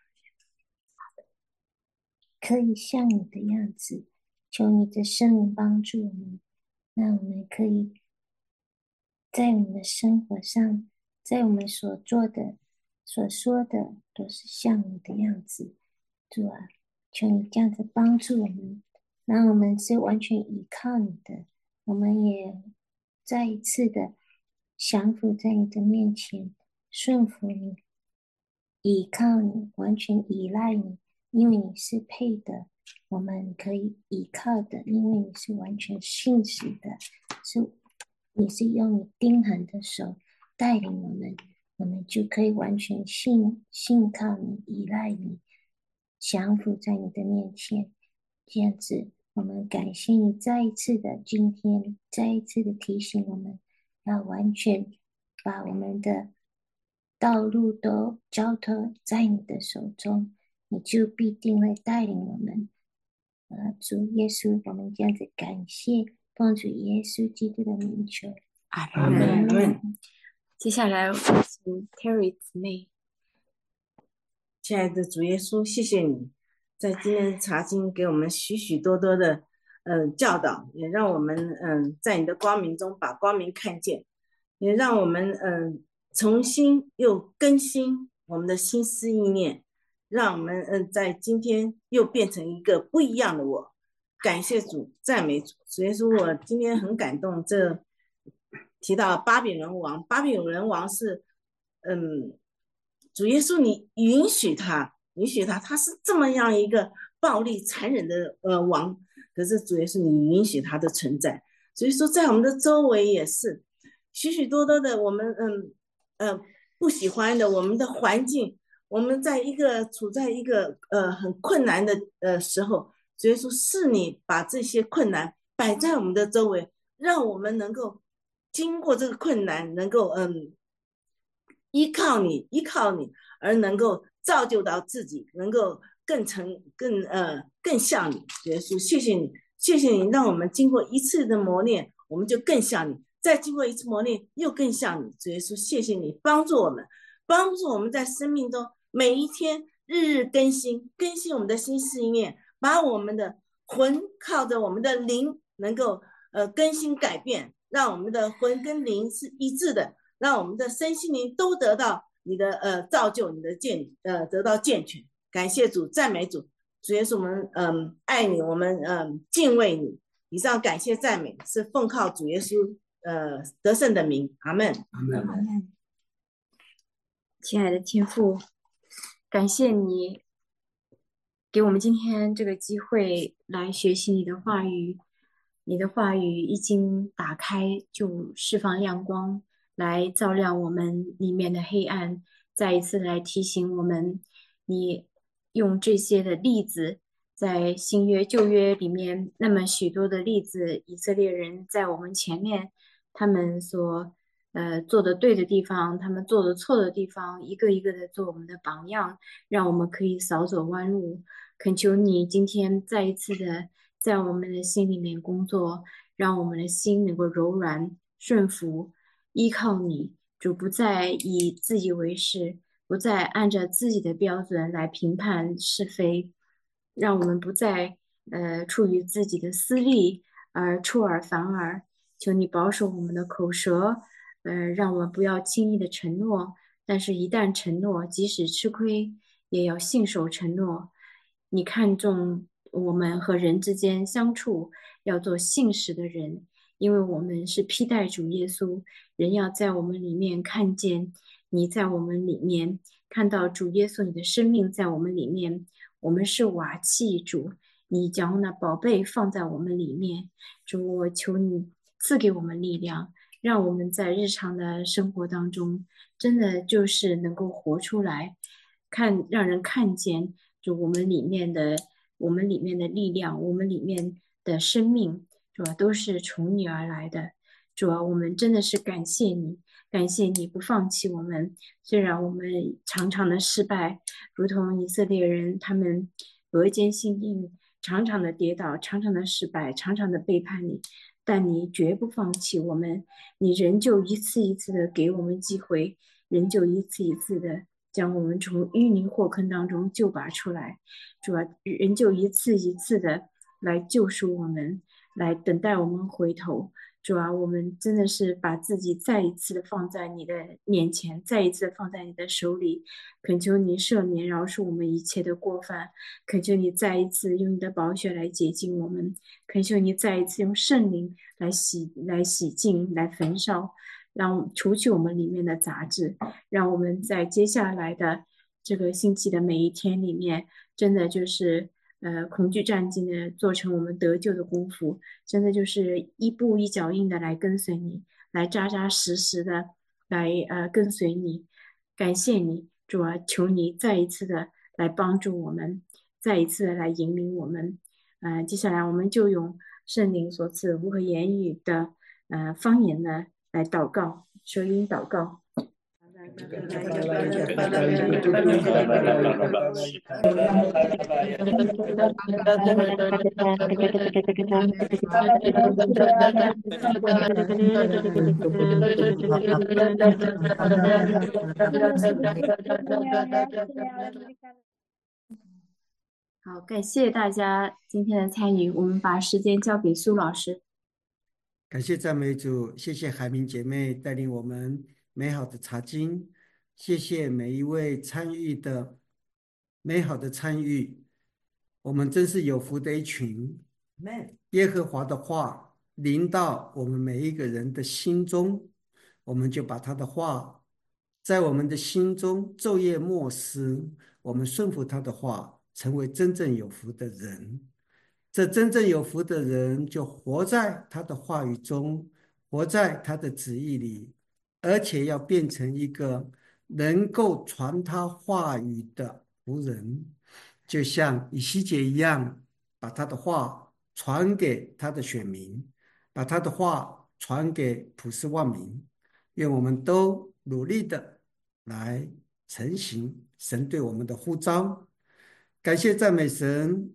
可以像你的样子。求你的圣灵帮助我们，让我们可以在我们的生活上，在我们所做的、所说的，都是像你的样子。主啊，求你这样子帮助我们，让我们是完全依靠你的。我们也再一次的降服在你的面前，顺服你，依靠你，完全依赖你，因为你是配的，我们可以依靠的，因为你是完全信实的，是你是用你钉痕的手带领我们，我们就可以完全信信靠你，依赖你，降服在你的面前。这样子，我们感谢你再一次的今天，再一次的提醒我们，要完全把我们的道路都交托在你的手中，你就必定会带领我们。呃，主耶稣，我们这样子感谢，奉主耶稣基督的名求。 阿阿门门。 阿门。 接下来我请 Terry 姊妹。 亲爱的主耶稣，谢谢你在今天查经给我们许许多多的嗯、呃、教导，也让我们嗯、呃、在你的光明中把光明看见，也让我们嗯、呃、重新又更新我们的心思意念，让我们嗯、呃、在今天又变成一个不一样的我。感谢主，赞美主。主耶稣，我今天很感动，这提到巴比伦王，巴比伦王是嗯。主耶稣，你允许他，允许他，他是这么样一个暴力残忍的呃王，可是主耶稣，你允许他的存在。所以说，在我们的周围也是许许多多的我们嗯呃不喜欢的，我们的环境，我们在一个处在一个呃很困难的呃时候，主耶稣是你把这些困难摆在我们的周围，让我们能够经过这个困难，能够嗯。依靠你，依靠你，而能够造就到自己，能够更成、更呃、更像你。耶稣，谢谢你，谢谢你，让我们经过一次的磨练，我们就更像你；再经过一次磨练，又更像你。耶稣，谢谢你帮助我们，帮助我们在生命中每一天日日更新，更新我们的心思意念，把我们的魂靠着我们的灵能够呃更新改变，让我们的魂跟灵是一致的。让我们的身心灵都得到你的呃造就，你的健呃得到健全。感谢主，赞美主，主耶稣，我们嗯、呃、爱你，我们嗯、呃、敬畏你。以上感谢赞美是奉靠主耶稣呃得胜的名，阿门。 阿门。 阿门。亲爱的天父，感谢你给我们今天这个机会来学习你的话语。你的话语一经打开，就释放亮光，来照亮我们里面的黑暗，再一次来提醒我们，你用这些的例子，在新约旧约里面那么许多的例子，以色列人在我们前面，他们所呃做的对的地方，他们做的错的地方，一个一个的做我们的榜样，让我们可以少走弯路。恳求你今天再一次的在我们的心里面工作，让我们的心能够柔软顺服，依靠你，主，不再以自己为是，不再按照自己的标准来评判是非，让我们不再呃出于自己的私利而出尔反尔。求你保守我们的口舌，呃，让我们不要轻易的承诺，但是一旦承诺，即使吃亏，也要信守承诺。你看重我们和人之间相处，要做信实的人，因为我们是披戴主耶稣，人要在我们里面看见你在我们里面，看到主耶稣你的生命在我们里面。我们是瓦器，主，你将那宝贝放在我们里面。主，我求你赐给我们力量，让我们在日常的生活当中，真的就是能够活出来，看让人看见，就我们里面的我们里面的力量，我们里面的生命，主要都是从你而来的。主要我们真的是感谢你，感谢你不放弃我们，虽然我们常常的失败，如同以色列人，他们额间心硬，常常的跌倒，常常的失败，常常的背叛你， 但你绝不放弃我们，你仍旧一次一次的给我们机会，仍旧一次一次的将我们从淤泥祸坑当中救拔出来，主啊，仍旧一次一次的来救赎我们，来等待我们回头。主啊，我们真的是把自己再一次的放在你的面前，再一次的放在你的手里，恳求你赦免饶恕我们一切的过犯，恳求你再一次用你的宝血来洁净我们，恳求你再一次用圣灵来洗来洗净来焚烧，让除去我们里面的杂质，让我们在接下来的这个星期的每一天里面，真的就是呃恐惧战兢的做成我们得救的功夫，真的就是一步一脚印的来跟随你，来扎扎实实的来呃跟随你。感谢你，主啊，求你再一次的来帮助我们，再一次的来引领我们。呃，接下来我们就用圣灵所赐无可言语的呃方言呢来祷告，舌音祷告。好，感谢大家今天的参与，我们把时间交给苏老师。 感谢赞美主，谢谢海明姐妹带领我们美好的查经，谢谢每一位参与的美好的参与，我们真是有福的一群。耶和华的话临到我们每一个人的心中，我们就把他的话在我们的心中昼夜默思，我们顺服他的话，成为真正有福的人。这真正有福的人就活在他的话语中，活在他的旨意里，而且要变成一个能够传他话语的仆人，就像以西结一样，把他的话传给他的选民，把他的话传给普世万民。愿我们都努力的来承行神对我们的呼召。感谢赞美神，